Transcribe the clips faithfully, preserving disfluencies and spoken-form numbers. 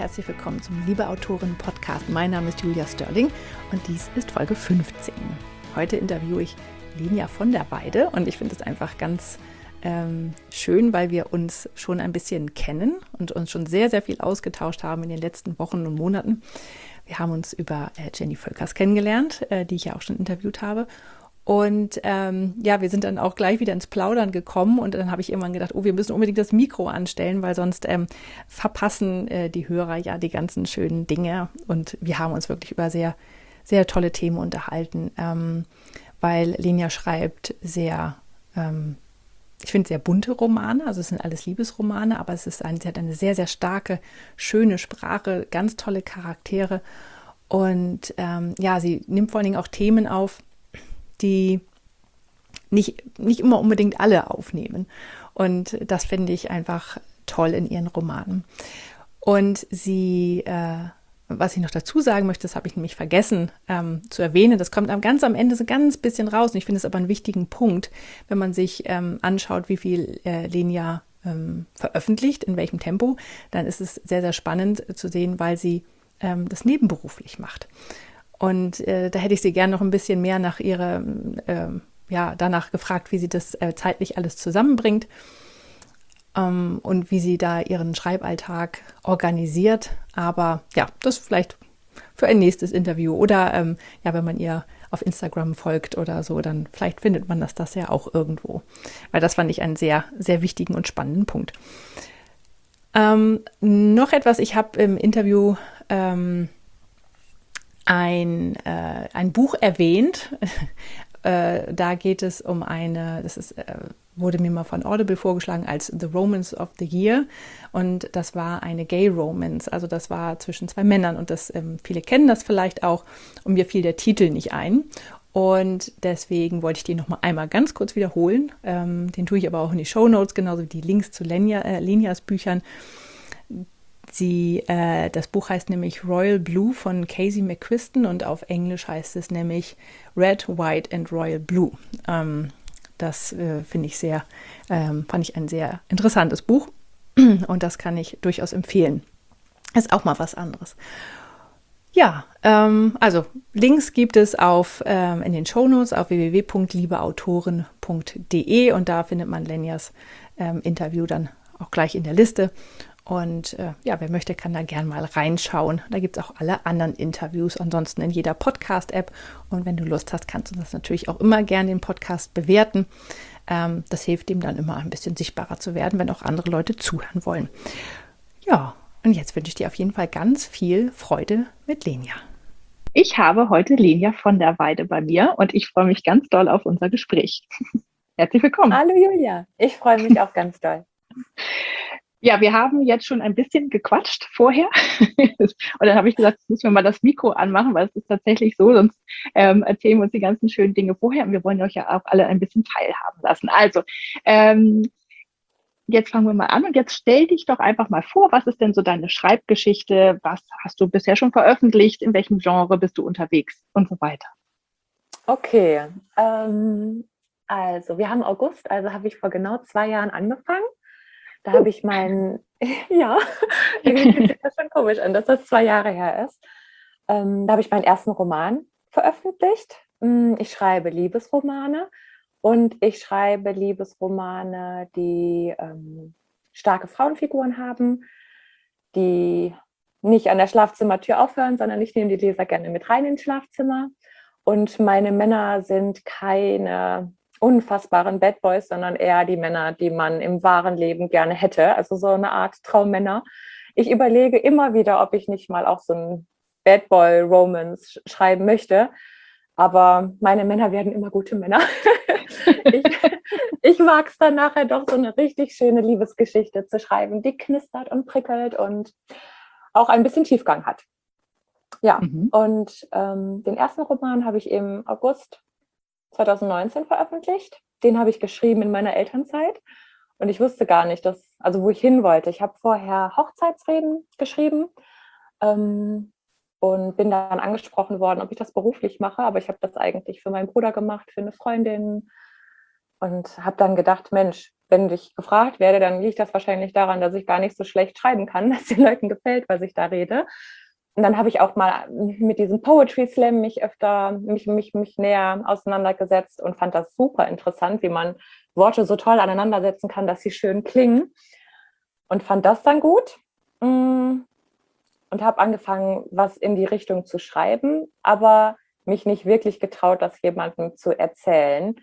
herzlich willkommen zum Liebe Autorinnen Podcast. Mein Name ist Julia Störling und dies ist Folge fünfzehn. Heute interviewe ich Lenia von der Weide und ich finde es einfach ganz ähm, schön, weil wir uns schon ein bisschen kennen und uns schon sehr, sehr viel ausgetauscht haben in den letzten Wochen und Monaten. Wir haben uns über äh, Jenny Völkers kennengelernt, äh, die ich ja auch schon interviewt habe. Und ähm, ja, wir sind dann auch gleich wieder ins Plaudern gekommen und dann habe ich irgendwann gedacht, oh, wir müssen unbedingt das Mikro anstellen, weil sonst ähm, verpassen äh, die Hörer ja die ganzen schönen Dinge. Und wir haben uns wirklich über sehr, sehr tolle Themen unterhalten, ähm, weil Lenia schreibt sehr, ähm, ich finde, sehr bunte Romane, also es sind alles Liebesromane, aber es ist ein, sie hat eine sehr, sehr starke, schöne Sprache, ganz tolle Charaktere und ähm, ja, sie nimmt vor allen Dingen auch Themen auf, die nicht, nicht immer unbedingt alle aufnehmen. Und das finde ich einfach toll in ihren Romanen. Und sie, äh, was ich noch dazu sagen möchte, das habe ich nämlich vergessen ähm, zu erwähnen, das kommt am, ganz am Ende so ganz bisschen raus. Und ich finde es aber einen wichtigen Punkt, wenn man sich ähm, anschaut, wie viel äh, Lenia ähm, veröffentlicht, in welchem Tempo, dann ist es sehr, sehr spannend zu sehen, weil sie ähm, das nebenberuflich macht. Und äh, da hätte ich sie gerne noch ein bisschen mehr nach ihrer, äh, ja, danach gefragt, wie sie das äh, zeitlich alles zusammenbringt ähm, und wie sie da ihren Schreiballtag organisiert. Aber ja, das vielleicht für ein nächstes Interview. Oder ähm, ja, wenn man ihr auf Instagram folgt oder so, dann vielleicht findet man das, das ja auch irgendwo. Weil das fand ich einen sehr, sehr wichtigen und spannenden Punkt. Ähm, noch etwas, ich habe im Interview ähm, Ein, äh, ein Buch erwähnt. äh, da geht es um eine, das ist, äh, wurde mir mal von Audible vorgeschlagen als The Romance of the Year. Und das war eine Gay Romance. Also das war zwischen zwei Männern und das, ähm, viele kennen das vielleicht auch. Und mir fiel der Titel nicht ein. Und deswegen wollte ich den noch mal einmal ganz kurz wiederholen. Ähm, den tue ich aber auch in die Shownotes, genauso wie die Links zu Lenia, äh, Lenias Büchern. Sie, äh, das Buch heißt nämlich Royal Blue von Casey McQuiston und auf Englisch heißt es nämlich Red, White and Royal Blue. Ähm, das äh, finde ich sehr, ähm, fand ich ein sehr interessantes Buch und das kann ich durchaus empfehlen. Ist auch mal was anderes. Ja, ähm, also Links gibt es auf, ähm, in den Shownotes auf w w w punkt liebeautoren punkt d e und da findet man Lenias ähm, Interview dann auch gleich in der Liste. Und äh, ja, wer möchte, kann da gern mal reinschauen. Da gibt es auch alle anderen Interviews, ansonsten in jeder Podcast-App. Und wenn du Lust hast, kannst du das natürlich auch immer gerne den Podcast bewerten. Ähm, das hilft ihm dann immer ein bisschen sichtbarer zu werden, wenn auch andere Leute zuhören wollen. Ja, und jetzt wünsche ich dir auf jeden Fall ganz viel Freude mit Lenia. Ich habe heute Lenia von der Weide bei mir und ich freue mich ganz doll auf unser Gespräch. Herzlich willkommen. Hallo Julia, ich freue mich auch ganz doll. Ja, wir haben jetzt schon ein bisschen gequatscht vorher und dann habe ich gesagt, jetzt müssen wir mal das Mikro anmachen, weil es ist tatsächlich so, sonst ähm, erzählen wir uns die ganzen schönen Dinge vorher und wir wollen euch ja auch alle ein bisschen teilhaben lassen. Also, ähm, jetzt fangen wir mal an und jetzt stell dich doch einfach mal vor, was ist denn so deine Schreibgeschichte, was hast du bisher schon veröffentlicht, in welchem Genre bist du unterwegs und so weiter. Okay, ähm, also wir haben August, also habe ich vor genau zwei Jahren angefangen. Da habe ich meinen, ja, irgendwie fühlt sich das schon komisch an, dass das zwei Jahre her ist. Ähm, da habe ich meinen ersten Roman veröffentlicht. Ich schreibe Liebesromane und ich schreibe Liebesromane, die ähm, starke Frauenfiguren haben, die nicht an der Schlafzimmertür aufhören, sondern ich nehme die Leser gerne mit rein ins Schlafzimmer. Und meine Männer sind keine unfassbaren Bad Boys, sondern eher die Männer, die man im wahren Leben gerne hätte. Also so eine Art Traummänner. Ich überlege immer wieder, ob ich nicht mal auch so ein Bad Boy Romance schreiben möchte. Aber meine Männer werden immer gute Männer. ich ich mag es dann nachher doch, so eine richtig schöne Liebesgeschichte zu schreiben, die knistert und prickelt und auch ein bisschen Tiefgang hat. Ja, mhm. und ähm, den ersten Roman habe ich im August zwanzig neunzehn veröffentlicht. Den habe ich geschrieben in meiner Elternzeit. Und ich wusste gar nicht, dass, also wo ich hin wollte. Ich habe vorher Hochzeitsreden geschrieben ähm, und bin dann angesprochen worden, ob ich das beruflich mache. Aber ich habe das eigentlich für meinen Bruder gemacht, für eine Freundin. Und habe dann gedacht, Mensch, wenn ich gefragt werde, dann liegt das wahrscheinlich daran, dass ich gar nicht so schlecht schreiben kann, dass den Leuten gefällt, was ich da rede. Und dann habe ich auch mal mit diesem Poetry Slam mich öfter, mich, mich, mich näher auseinandergesetzt und fand das super interessant, wie man Worte so toll aneinandersetzen kann, dass sie schön klingen. Und fand das dann gut und habe angefangen, was in die Richtung zu schreiben, aber mich nicht wirklich getraut, das jemandem zu erzählen.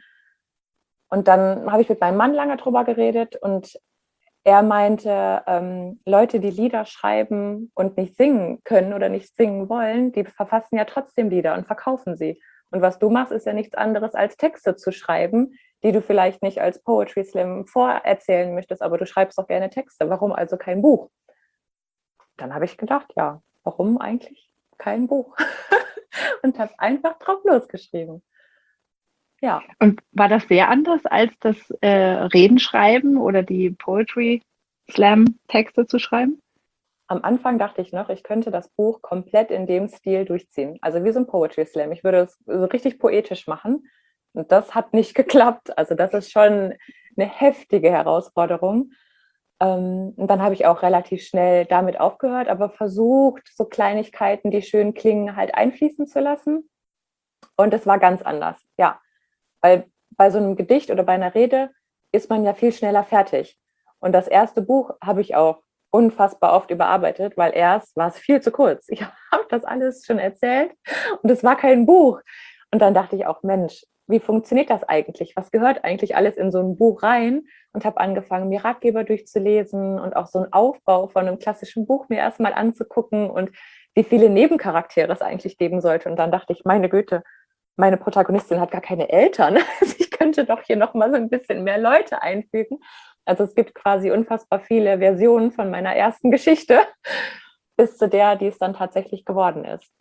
Und dann habe ich mit meinem Mann lange drüber geredet und er meinte, ähm, Leute, die Lieder schreiben und nicht singen können oder nicht singen wollen, die verfassen ja trotzdem Lieder und verkaufen sie. Und was du machst, ist ja nichts anderes als Texte zu schreiben, die du vielleicht nicht als Poetry Slam vorerzählen möchtest, aber du schreibst doch gerne Texte. Warum also kein Buch? Dann habe ich gedacht, ja, warum eigentlich kein Buch? Und habe einfach drauf losgeschrieben. Ja. Und war das sehr anders als das äh, Redenschreiben oder die Poetry Slam Texte zu schreiben? Am Anfang dachte ich noch, ich könnte das Buch komplett in dem Stil durchziehen. Also wie so ein Poetry Slam. Ich würde es so richtig poetisch machen. Und das hat nicht geklappt. Also das ist schon eine heftige Herausforderung. Und dann habe ich auch relativ schnell damit aufgehört, aber versucht, so Kleinigkeiten, die schön klingen, halt einfließen zu lassen. Und es war ganz anders, ja. Weil bei so einem Gedicht oder bei einer Rede ist man ja viel schneller fertig. Und das erste Buch habe ich auch unfassbar oft überarbeitet, weil erst war es viel zu kurz. Ich habe das alles schon erzählt und es war kein Buch. Und dann dachte ich auch, Mensch, wie funktioniert das eigentlich? Was gehört eigentlich alles in so ein Buch rein? Und habe angefangen, mir Ratgeber durchzulesen und auch so einen Aufbau von einem klassischen Buch mir erstmal anzugucken und wie viele Nebencharaktere es eigentlich geben sollte. Und dann dachte ich, meine Güte, meine Protagonistin hat gar keine Eltern. Also ich könnte doch hier noch mal so ein bisschen mehr Leute einfügen. Also es gibt quasi unfassbar viele Versionen von meiner ersten Geschichte bis zu der, die es dann tatsächlich geworden ist.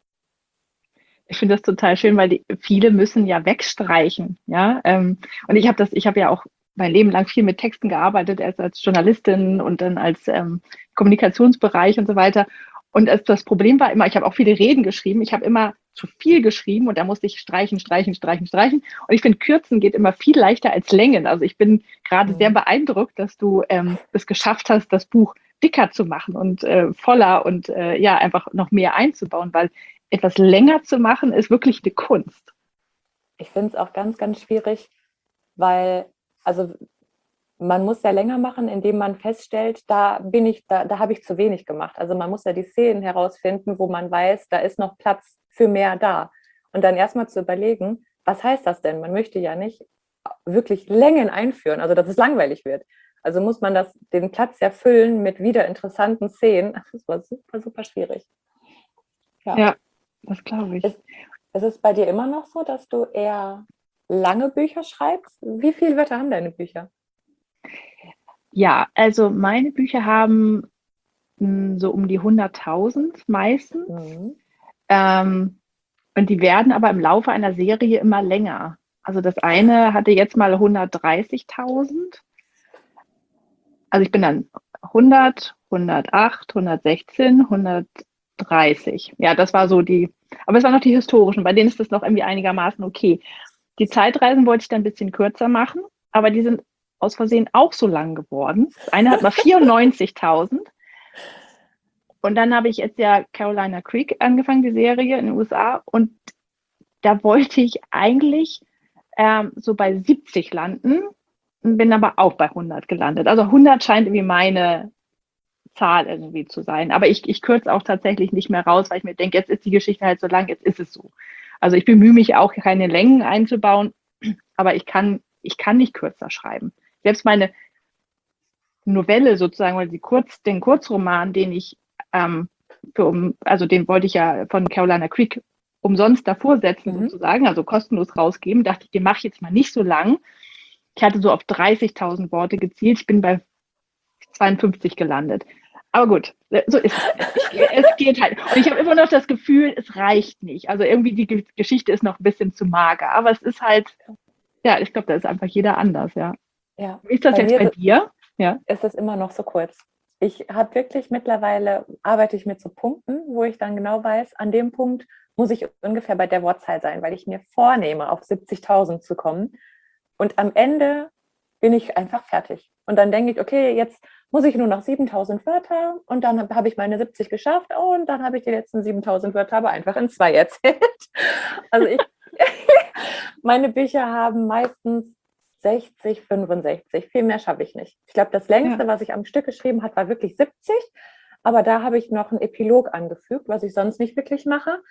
Ich finde das total schön, weil die, viele müssen ja wegstreichen, ja. Ähm, und ich habe das, ich habe ja auch mein Leben lang viel mit Texten gearbeitet, erst als Journalistin und dann als ähm, Kommunikationsbereich und so weiter. Und das, das Problem war immer, ich habe auch viele Reden geschrieben, ich habe immer zu viel geschrieben und da musste ich streichen, streichen, streichen, streichen. Und ich finde, Kürzen geht immer viel leichter als Längen. Also ich bin gerade mhm. sehr beeindruckt, dass du ähm, es geschafft hast, das Buch dicker zu machen und äh, voller und äh, ja, einfach noch mehr einzubauen, weil etwas länger zu machen, ist wirklich eine Kunst. Ich finde es auch ganz, ganz schwierig, weil, also man muss ja länger machen, indem man feststellt, da bin ich, da, da habe ich zu wenig gemacht. Also man muss ja die Szenen herausfinden, wo man weiß, da ist noch Platz für mehr da. Und dann erstmal zu überlegen, was heißt das denn? Man möchte ja nicht wirklich Längen einführen, also dass es langweilig wird. Also muss man das, den Platz ja füllen mit wieder interessanten Szenen. Das war super, super schwierig. Ja, ja, das glaube ich. Ist, ist es bei dir immer noch so, dass du eher lange Bücher schreibst? Wie viele Wörter haben deine Bücher? Ja, also meine Bücher haben mh, so um die hunderttausend meistens. Mhm. Ähm, und die werden aber im Laufe einer Serie immer länger. Also das eine hatte jetzt mal hundertdreißigtausend. Also ich bin dann hundert, hundertacht, hundertsechzehn, hundertdreißig. Ja, das war so die, aber es waren noch die historischen, bei denen ist das noch irgendwie einigermaßen okay. Die Zeitreisen wollte ich dann ein bisschen kürzer machen, aber die sind aus Versehen auch so lang geworden. Das eine hat mal vierundneunzigtausend. Und dann habe ich jetzt ja Carolina Creek angefangen, die Serie in den U S A. Und da wollte ich eigentlich ähm, so bei siebzig landen und bin aber auch bei hundert gelandet. Also hundert scheint irgendwie meine Zahl irgendwie zu sein. Aber ich, ich kürze auch tatsächlich nicht mehr raus, weil ich mir denke, jetzt ist die Geschichte halt so lang, jetzt ist es so. Also ich bemühe mich auch, keine Längen einzubauen, aber ich kann, ich kann nicht kürzer schreiben. Selbst meine Novelle sozusagen, oder die Kurz, den Kurzroman, den ich ähm, für um, also den wollte ich ja von Carolina Creek umsonst davor setzen, mhm. sozusagen, also kostenlos rausgeben, dachte ich, den mache ich jetzt mal nicht so lang. Ich hatte so auf dreißigtausend Worte gezielt, ich bin bei zweiundfünfzig gelandet. Aber gut, so ist es. Es geht halt. Und ich habe immer noch das Gefühl, es reicht nicht. Also irgendwie die Geschichte ist noch ein bisschen zu mager. Aber es ist halt, ja, ich glaube, da ist einfach jeder anders, ja. Ja. Wie ist das bei jetzt bei dir? Ja. Ist es immer noch so kurz. Ich habe wirklich mittlerweile, arbeite ich mit so Punkten, wo ich dann genau weiß, an dem Punkt muss ich ungefähr bei der Wortzahl sein, weil ich mir vornehme, auf siebzigtausend zu kommen. Und am Ende bin ich einfach fertig. Und dann denke ich, okay, jetzt muss ich nur noch siebentausend Wörter und dann habe ich meine siebzig geschafft und dann habe ich die letzten siebentausend Wörter aber einfach in zwei erzählt. Also ich, meine Bücher haben meistens sechzig, fünfundsechzig, viel mehr schaffe ich nicht. Ich glaube, das längste, Ja. was ich am Stück geschrieben habe, war wirklich siebzig, aber da habe ich noch einen Epilog angefügt, was ich sonst nicht wirklich mache.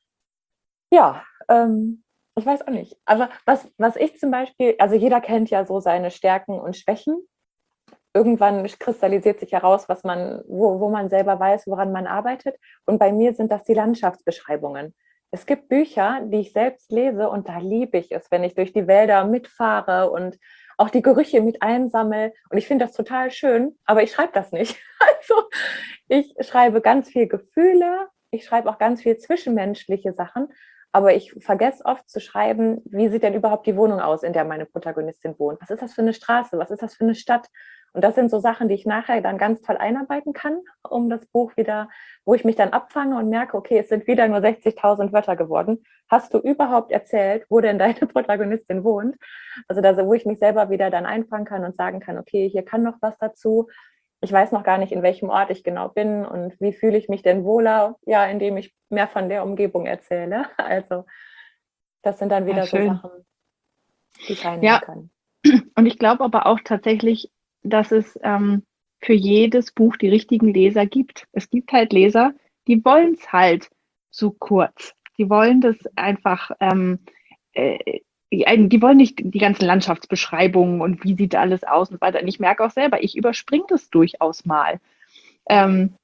Ja, ähm, ich weiß auch nicht. Aber was, was ich zum Beispiel, also jeder kennt ja so seine Stärken und Schwächen. Irgendwann kristallisiert sich heraus, was man, wo, wo man selber weiß, woran man arbeitet. Und bei mir sind das die Landschaftsbeschreibungen. Es gibt Bücher, die ich selbst lese und da liebe ich es, wenn ich durch die Wälder mitfahre und auch die Gerüche mit einsammle. Und ich finde das total schön, aber ich schreibe das nicht. Also ich schreibe ganz viel Gefühle, ich schreibe auch ganz viel zwischenmenschliche Sachen, aber ich vergesse oft zu schreiben, wie sieht denn überhaupt die Wohnung aus, in der meine Protagonistin wohnt? Was ist das für eine Straße? Was ist das für eine Stadt? Und das sind so Sachen, die ich nachher dann ganz toll einarbeiten kann, um das Buch wieder, wo ich mich dann abfange und merke, okay, es sind wieder nur sechzigtausend Wörter geworden. Hast du überhaupt erzählt, wo denn deine Protagonistin wohnt? Also da, wo ich mich selber wieder dann einfangen kann und sagen kann, okay, hier kann noch was dazu. Ich weiß noch gar nicht, in welchem Ort ich genau bin und wie fühle ich mich denn wohler, ja, indem ich mehr von der Umgebung erzähle. Also das sind dann wieder Ja, so schön. Sachen, die ich reinnehmen Ja, kann. und ich glaube aber auch tatsächlich, dass es ähm, für jedes Buch die richtigen Leser gibt. Es gibt halt Leser, die wollen es halt so kurz. Die wollen das einfach, ähm, äh, die, die wollen nicht die ganzen Landschaftsbeschreibungen und wie sieht alles aus und so weiter. Und ich merke auch selber, ich überspringe das durchaus mal. Ähm,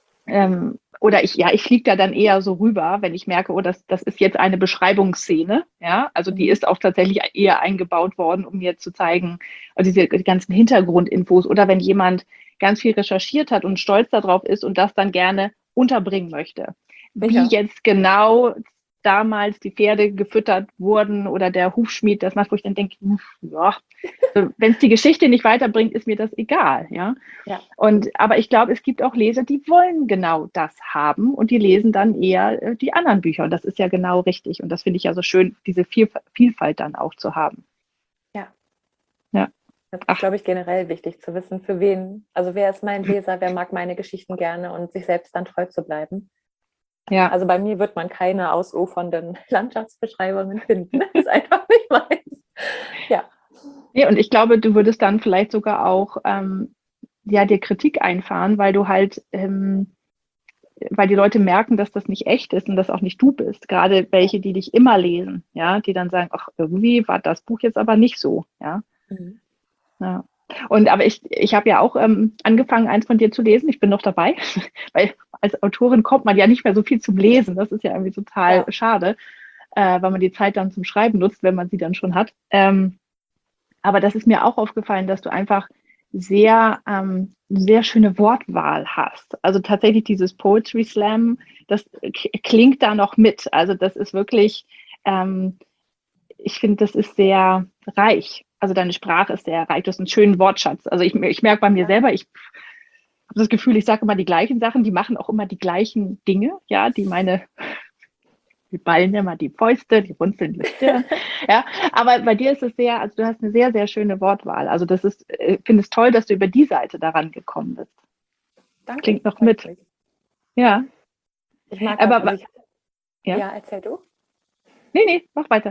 ähm, oder ich, ja, ich fliege da dann eher so rüber, wenn ich merke, oh, das, das ist jetzt eine Beschreibungsszene. Ja, also die Mhm. ist auch tatsächlich eher eingebaut worden, um mir zu zeigen, also diese die ganzen Hintergrundinfos. Oder wenn jemand ganz viel recherchiert hat und stolz darauf ist und das dann gerne unterbringen möchte. Wie Ja. jetzt genau damals die Pferde gefüttert wurden oder der Hufschmied das macht, wo ich dann denke, ja, so, wenn es die Geschichte nicht weiterbringt, ist mir das egal, ja. Ja. Und aber ich glaube, es gibt auch Leser, die wollen genau das haben und die lesen dann eher äh, die anderen Bücher. Und das ist ja genau richtig. Und das finde ich ja so schön, diese Viel Vielfalt dann auch zu haben. Ja. Ja. Das ist, Ach, glaube ich, generell wichtig zu wissen, für wen, also wer ist mein Leser, wer mag meine Geschichten gerne und sich selbst dann treu zu bleiben. ja. Also bei mir wird man keine ausufernden Landschaftsbeschreibungen finden. Das ist einfach nicht meins. Ja. Ja, und ich glaube, du würdest dann vielleicht sogar auch ähm, ja, dir Kritik einfahren, weil du halt, ähm, weil die Leute merken, dass das nicht echt ist und das auch nicht du bist. Gerade welche, die dich immer lesen, ja, die dann sagen, ach, irgendwie war das Buch jetzt aber nicht so, ja. Mhm. Ja. Und aber ich, ich habe ja auch ähm, angefangen, eins von dir zu lesen. Ich bin noch dabei, weil als Autorin kommt man ja nicht mehr so viel zum Lesen. Das ist ja irgendwie total Ja. schade, äh, weil man die Zeit dann zum Schreiben nutzt, wenn man sie dann schon hat. Ähm, aber das ist mir auch aufgefallen, dass du einfach sehr, ähm, sehr schöne Wortwahl hast. Also tatsächlich dieses Poetry Slam, das k- klingt da noch mit. Also das ist wirklich, ähm, ich finde, das ist sehr reich. Also deine Sprache ist sehr reich. Du hast einen schönen Wortschatz. Also ich, ich merke bei mir Ja. selber, ich habe das Gefühl, ich sage immer die gleichen Sachen, die machen auch immer die gleichen Dinge, ja, die meine, die ballen immer die Fäuste, die runzeln die Stirn, ja. Aber bei dir ist es sehr, also du hast eine sehr, sehr schöne Wortwahl. Also das ist, ich finde es toll, dass du über die Seite daran gekommen bist. Danke, Klingt noch freut mit. mich. Ja. Ich mag das. Also Aber ich, ja. ja, erzähl du. Nee, nee, mach weiter.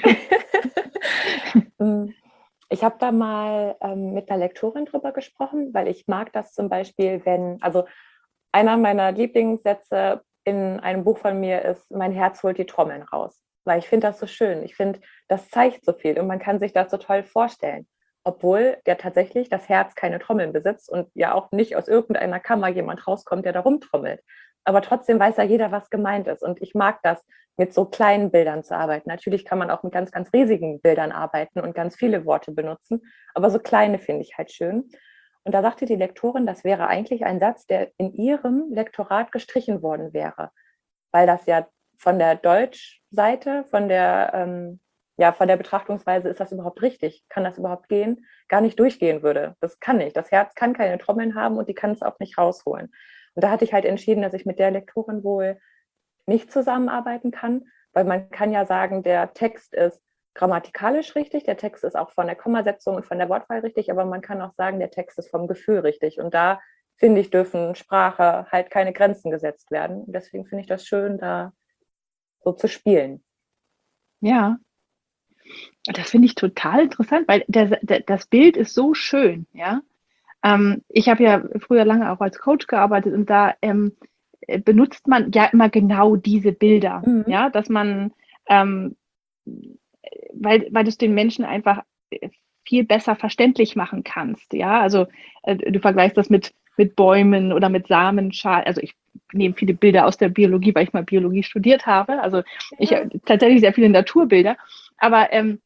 Ich habe da mal ähm, mit einer Lektorin drüber gesprochen, weil ich mag das zum Beispiel, wenn, also einer meiner Lieblingssätze in einem Buch von mir ist, mein Herz holt die Trommeln raus. Weil ich finde das so schön. Ich finde, das zeigt so viel und man kann sich das so toll vorstellen. Obwohl ja tatsächlich das Herz keine Trommeln besitzt und ja auch nicht aus irgendeiner Kammer jemand rauskommt, der da rumtrommelt. Aber trotzdem weiß ja jeder, was gemeint ist. Und ich mag das, mit so kleinen Bildern zu arbeiten. Natürlich kann man auch mit ganz, ganz riesigen Bildern arbeiten und ganz viele Worte benutzen. Aber so kleine finde ich halt schön. Und da sagte die Lektorin, das wäre eigentlich ein Satz, der in ihrem Lektorat gestrichen worden wäre, weil das ja von der Deutschseite, von der, ähm, ja, von der Betrachtungsweise, ist das überhaupt richtig? Kann das überhaupt gehen? Gar nicht durchgehen würde. Das kann nicht. Das Herz kann keine Trommeln haben und die kann es auch nicht rausholen. Und da hatte ich halt entschieden, dass ich mit der Lektorin wohl nicht zusammenarbeiten kann, weil man kann ja sagen, der Text ist grammatikalisch richtig, der Text ist auch von der Kommasetzung und von der Wortwahl richtig, aber man kann auch sagen, der Text ist vom Gefühl richtig. Und da, finde ich, dürfen Sprache halt keine Grenzen gesetzt werden. Und deswegen finde ich das schön, da so zu spielen. Ja, das finde ich total interessant, weil der, der, das Bild ist so schön, ja. Ähm, ich habe ja früher lange auch als Coach gearbeitet und da ähm, äh, benutzt man ja immer genau diese Bilder, Mhm. ja, dass man, ähm, weil, weil du es den Menschen einfach äh, viel besser verständlich machen kannst, ja. Also äh, du vergleichst das mit, mit Bäumen oder mit Samenschalen. Also ich nehme viele Bilder aus der Biologie, weil ich mal Biologie studiert habe. Also ich Ja. habe tatsächlich sehr viele Naturbilder, aber ähm,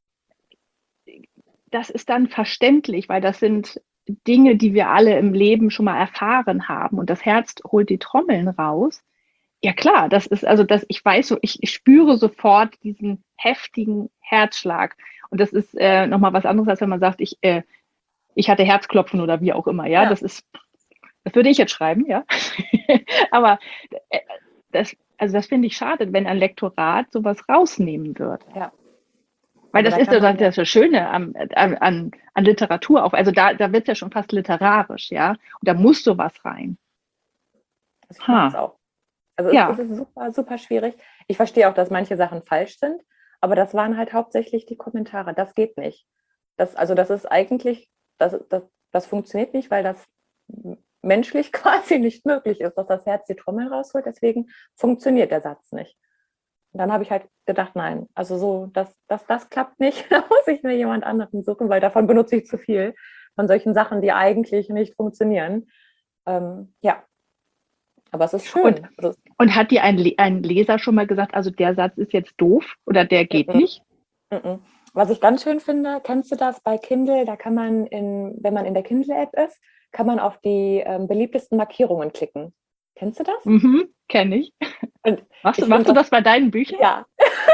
das ist dann verständlich, weil das sind Dinge, die wir alle im Leben schon mal erfahren haben. Und das Herz holt die Trommeln raus. Ja klar, das ist also das, ich weiß so, ich, ich spüre sofort diesen heftigen Herzschlag. Und das ist äh, nochmal was anderes, als wenn man sagt, ich, äh, ich hatte Herzklopfen oder wie auch immer. Ja, Ja. das ist, das würde ich jetzt schreiben, ja. Aber äh, das, also das finde ich schade, wenn ein Lektorat sowas rausnehmen würde. Ja. Weil Aber das da ist kann ja man ja, das Schöne an, an, an Literatur auch. Also da, da wird es ja schon fast literarisch, ja. Und da muss sowas rein. also ich mag es Ha, auch. Also es, es ja, ist super, super schwierig. Ich verstehe auch, dass manche Sachen falsch sind, aber das waren halt hauptsächlich die Kommentare. Das geht nicht. Das, also das ist eigentlich, das, das, das funktioniert nicht, weil das menschlich quasi nicht möglich ist, dass das Herz die Trommel rausholt. Deswegen funktioniert der Satz nicht. Und dann habe ich halt gedacht, nein, also so, das, das, das klappt nicht. Da muss ich mir jemand anderen suchen, weil davon benutze ich zu viel. Von solchen Sachen, die eigentlich nicht funktionieren. Ähm, ja, aber es ist und, schön. Also, und hat dir ein, Le- ein Leser schon mal gesagt, also der Satz ist jetzt doof oder der geht nicht? mm-mm. Was ich ganz schön finde, kennst du das bei Kindle? Da kann man, in, wenn man in der Kindle-App ist, kann man auf die ähm, beliebtesten Markierungen klicken. Kennst du das? Mhm, kenne ich. Und Machst, du- ich machst finde du das, das bei deinen Büchern? ja,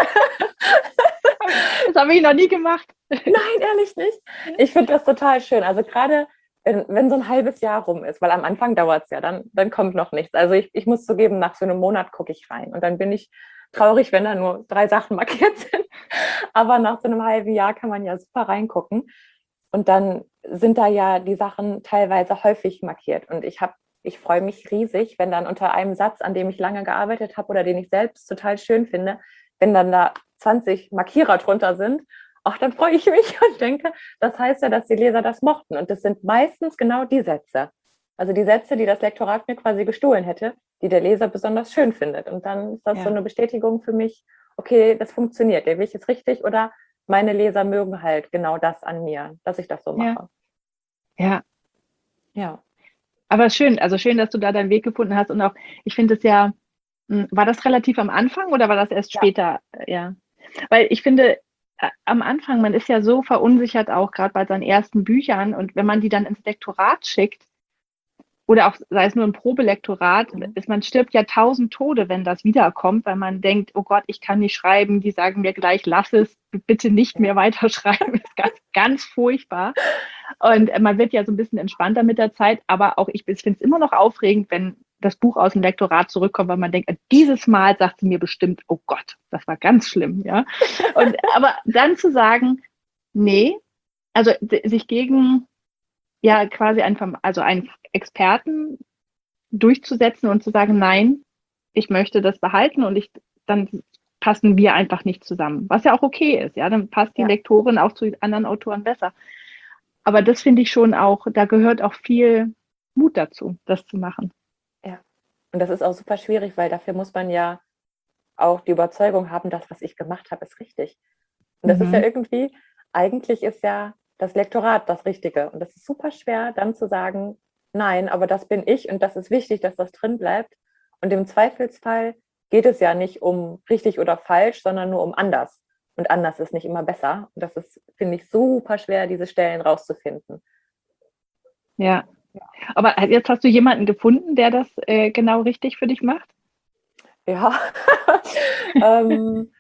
Das habe ich noch nie gemacht. nein, ehrlich nicht. Ich finde das total schön. Also gerade, wenn, wenn so ein halbes Jahr rum ist, weil am Anfang dauert es ja, dann, dann kommt noch nichts. Also ich, ich muss zugeben, nach so einem Monat gucke ich rein und dann bin ich traurig, wenn da nur drei Sachen markiert sind. Aber nach so einem halben Jahr kann man ja super reingucken. Und dann sind da ja die Sachen teilweise häufig markiert. Und ich habe, ich freue mich riesig, wenn dann unter einem Satz, an dem ich lange gearbeitet habe oder den ich selbst total schön finde, wenn dann da zwanzig Markierer drunter sind, ach, dann freue ich mich und denke, das heißt ja, dass die Leser das mochten. Und das sind meistens genau die Sätze. Also die Sätze, die das Lektorat mir quasi gestohlen hätte, die der Leser besonders schön findet. Und dann ist das so Ja, eine Bestätigung für mich, okay, das funktioniert, der Weg ist richtig oder meine Leser mögen halt genau das an mir, dass ich das so ja, mache. ja. Ja. Aber schön, also schön, dass du da deinen Weg gefunden hast. Und auch, ich finde es ja, mh, war das relativ am Anfang oder war das erst Ja. später? Äh, Ja. Weil ich finde, äh, am Anfang, man ist ja so verunsichert auch gerade bei seinen ersten Büchern und wenn man die dann ins Lektorat schickt oder auch sei es nur ein Probelektorat, Mhm. ist, man stirbt ja tausend Tode, wenn das wiederkommt, weil man denkt, oh Gott, ich kann nicht schreiben, die sagen mir gleich, lass es, bitte nicht mehr Ja. weiterschreiben, das ist ganz, ganz furchtbar. Und äh, man wird ja so ein bisschen entspannter mit der Zeit, aber auch ich, ich finde es immer noch aufregend, wenn das Buch aus dem Lektorat zurückkommt, weil man denkt, dieses Mal sagt sie mir bestimmt, oh Gott, das war ganz schlimm, ja. Und aber dann zu sagen, nee, also sich gegen ja quasi einen, also einen Experten durchzusetzen und zu sagen, nein, ich möchte das behalten und ich dann passen wir einfach nicht zusammen, was ja auch okay ist, ja, dann passt die Ja. Lektorin auch zu anderen Autoren besser. Aber das finde ich schon auch, da gehört auch viel Mut dazu, das zu machen. Ja. Und das ist auch super schwierig, weil dafür muss man ja auch die Überzeugung haben, das, was ich gemacht habe, ist richtig. Und das ist ja Mhm. irgendwie, eigentlich ist ja das Lektorat das Richtige. Und das ist super schwer, dann zu sagen, nein, aber das bin ich und das ist wichtig, dass das drin bleibt. Und im Zweifelsfall geht es ja nicht um richtig oder falsch, sondern nur um anders. Und anders ist nicht immer besser. Und das ist, finde ich, super schwer, diese Stellen rauszufinden. Ja, aber jetzt hast du jemanden gefunden, der das äh, genau richtig für dich macht? Ja, ähm,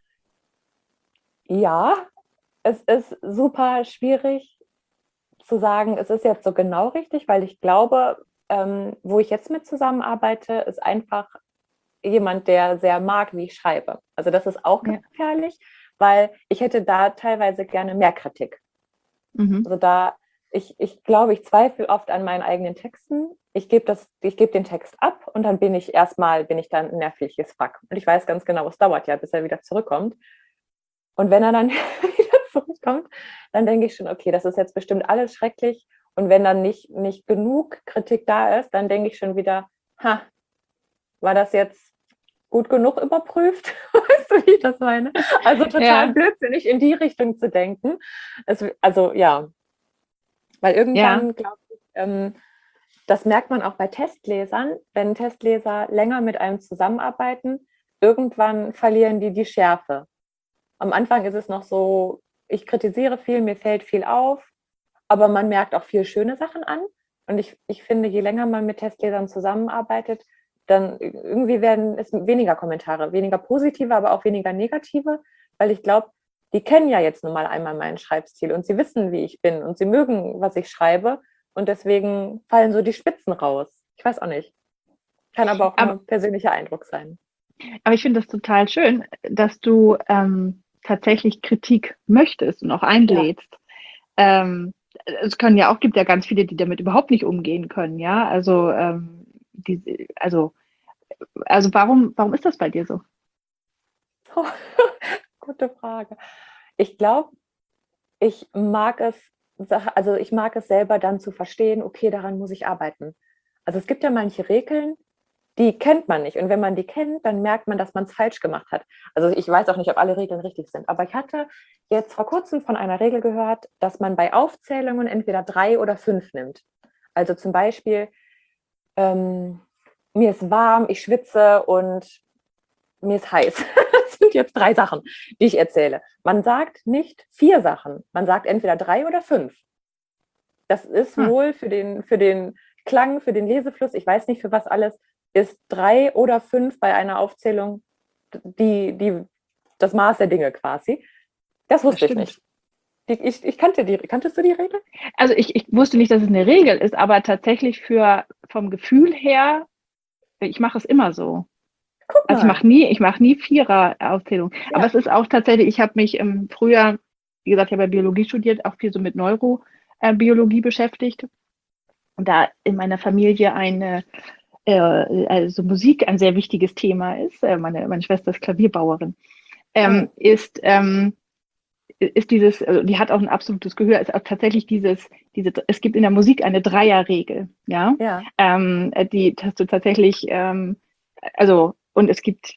ja, es ist super schwierig zu sagen, es ist jetzt so genau richtig, weil ich glaube, ähm, wo ich jetzt mit zusammenarbeite, ist einfach jemand, der sehr mag, wie ich schreibe. Also das ist auch Ja, gefährlich, weil ich hätte da teilweise gerne mehr Kritik. Mhm. Also da, ich, ich glaube, ich zweifle oft an meinen eigenen Texten. Ich gebe das, ich gebe den Text ab und dann bin ich erstmal, bin ich dann ein nerviges Fuck. Und ich weiß ganz genau, es dauert ja, bis er wieder zurückkommt. Und wenn er dann wieder zurückkommt, dann denke ich schon, okay, das ist jetzt bestimmt alles schrecklich. Und wenn dann nicht, nicht genug Kritik da ist, dann denke ich schon wieder, ha, war das jetzt gut genug überprüft? Weißt du, wie ich das meine? Also total Ja, blödsinnig in die Richtung zu denken. Es, also ja, weil ja, irgendwann, glaube ich, ähm, das merkt man auch bei Testlesern, wenn Testleser länger mit einem zusammenarbeiten, irgendwann verlieren die die Schärfe. Am Anfang ist es noch so, ich kritisiere viel, mir fällt viel auf, aber man merkt auch viel schöne Sachen an. Und ich, ich finde, je länger man mit Testlesern zusammenarbeitet, dann irgendwie werden es weniger Kommentare, weniger positive, aber auch weniger negative, weil ich glaube, die kennen ja jetzt nun mal einmal meinen Schreibstil und sie wissen, wie ich bin und sie mögen, was ich schreibe und deswegen fallen so die Spitzen raus. Ich weiß auch nicht. Kann aber auch aber, nur persönlicher Eindruck sein. aber ich finde das total schön, dass du ähm, tatsächlich Kritik möchtest und auch Ja. einlädst. Ähm, es können ja auch, gibt ja ganz viele, die damit überhaupt nicht umgehen können, ja. Also, ähm, die, also, also warum, warum ist das bei dir so? Gute Frage. Ich glaube, ich mag es, also ich mag es selber dann zu verstehen, okay, daran muss ich arbeiten. Also es gibt ja manche Regeln, die kennt man nicht. Und wenn man die kennt, dann merkt man, dass man es falsch gemacht hat. Also ich weiß auch nicht, ob alle Regeln richtig sind. Aber ich hatte jetzt vor kurzem von einer Regel gehört, dass man bei Aufzählungen entweder drei oder fünf nimmt. Also zum Beispiel, ähm, mir ist warm, ich schwitze und mir ist heiß. Das sind jetzt drei Sachen, die ich erzähle. Man sagt nicht vier Sachen. Man sagt entweder drei oder fünf. Das ist Hm, wohl für den, für den Klang, für den Lesefluss, ich weiß nicht für was alles, ist drei oder fünf bei einer Aufzählung die, die, das Maß der Dinge quasi. Das das wusste ich stimmt. nicht. Die, ich, ich kannte die, kanntest du die Regel? Also ich, ich wusste nicht, dass es eine Regel ist, aber tatsächlich für vom Gefühl her, ich mache es immer so. Guck Also ich mal. mache nie, ich mache nie Vierer-Aufzählung. Aber es Ja. ist auch tatsächlich, ich habe mich im Frühjahr, wie gesagt, ich habe ja Biologie studiert, auch viel so mit Neurobiologie beschäftigt. Und da in meiner Familie eine, äh, also Musik ein sehr wichtiges Thema ist, äh, meine, meine Schwester ist Klavierbauerin, ähm, Mhm. ist, ähm, ist dieses, also die hat auch ein absolutes Gehör, ist auch tatsächlich dieses, diese, es gibt in der Musik eine Dreierregel, ja, Ja. ähm, die hast du tatsächlich, ähm, also, und es gibt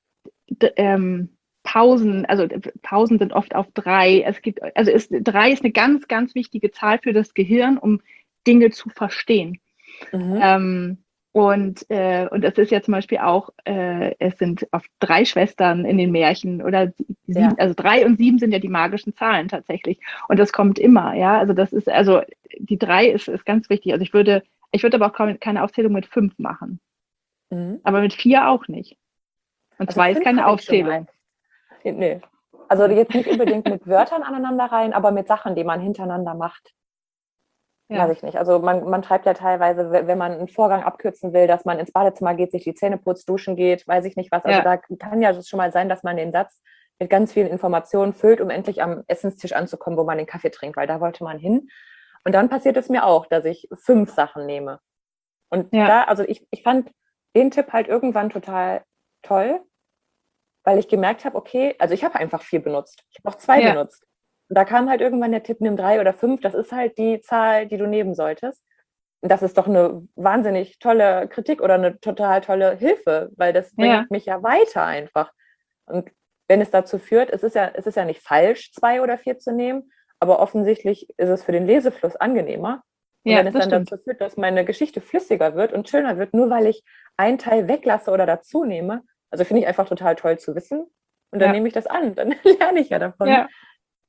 ähm, Pausen, also Pausen sind oft auf drei. Es gibt, also ist, drei ist eine ganz, ganz wichtige Zahl für das Gehirn, um Dinge zu verstehen. Mhm. Ähm, und, äh, und es ist ja zum Beispiel auch, äh, es sind oft drei Schwestern in den Märchen oder sieben, Ja. also drei und sieben sind ja die magischen Zahlen tatsächlich. Und das kommt immer, ja. Also das ist, also die drei ist, ist ganz wichtig. Also ich würde, ich würde aber auch keine Aufzählung mit fünf machen. Mhm. Aber mit vier auch nicht. Und Also zwei ist fünf keine hatte ich schon mal. Aufzählung. Nee. Also jetzt nicht unbedingt mit Wörtern aneinander rein, aber mit Sachen, die man hintereinander macht. Weiß Ja, ich nicht. Also man, man schreibt ja teilweise, wenn man einen Vorgang abkürzen will, dass man ins Badezimmer geht, sich die Zähne putzt, duschen geht, weiß ich nicht was. Also ja, da kann ja schon mal sein, dass man den Satz mit ganz vielen Informationen füllt, um endlich am Essenstisch anzukommen, wo man den Kaffee trinkt, weil da wollte man hin. Und dann passiert es mir auch, dass ich fünf Sachen nehme. Und ja, da, also ich, ich fand den Tipp halt irgendwann total toll, weil ich gemerkt habe, okay, also ich habe einfach vier benutzt. Ich habe auch zwei ja, benutzt. Und da kam halt irgendwann der Tipp, nimm drei oder fünf. Das ist halt die Zahl, die du nehmen solltest. Und das ist doch eine wahnsinnig tolle Kritik oder eine total tolle Hilfe, weil das ja, bringt mich ja weiter einfach. Und wenn es dazu führt, es ist ja, es ist ja nicht falsch, zwei oder vier zu nehmen, aber offensichtlich ist es für den Lesefluss angenehmer. Und ja, wenn es das dann stimmt. dazu führt, dass meine Geschichte flüssiger wird und schöner wird, nur weil ich einen Teil weglasse oder dazu nehme, also finde ich einfach total toll zu wissen. Und dann Ja, nehme ich das an, dann lerne ich ja davon. ja,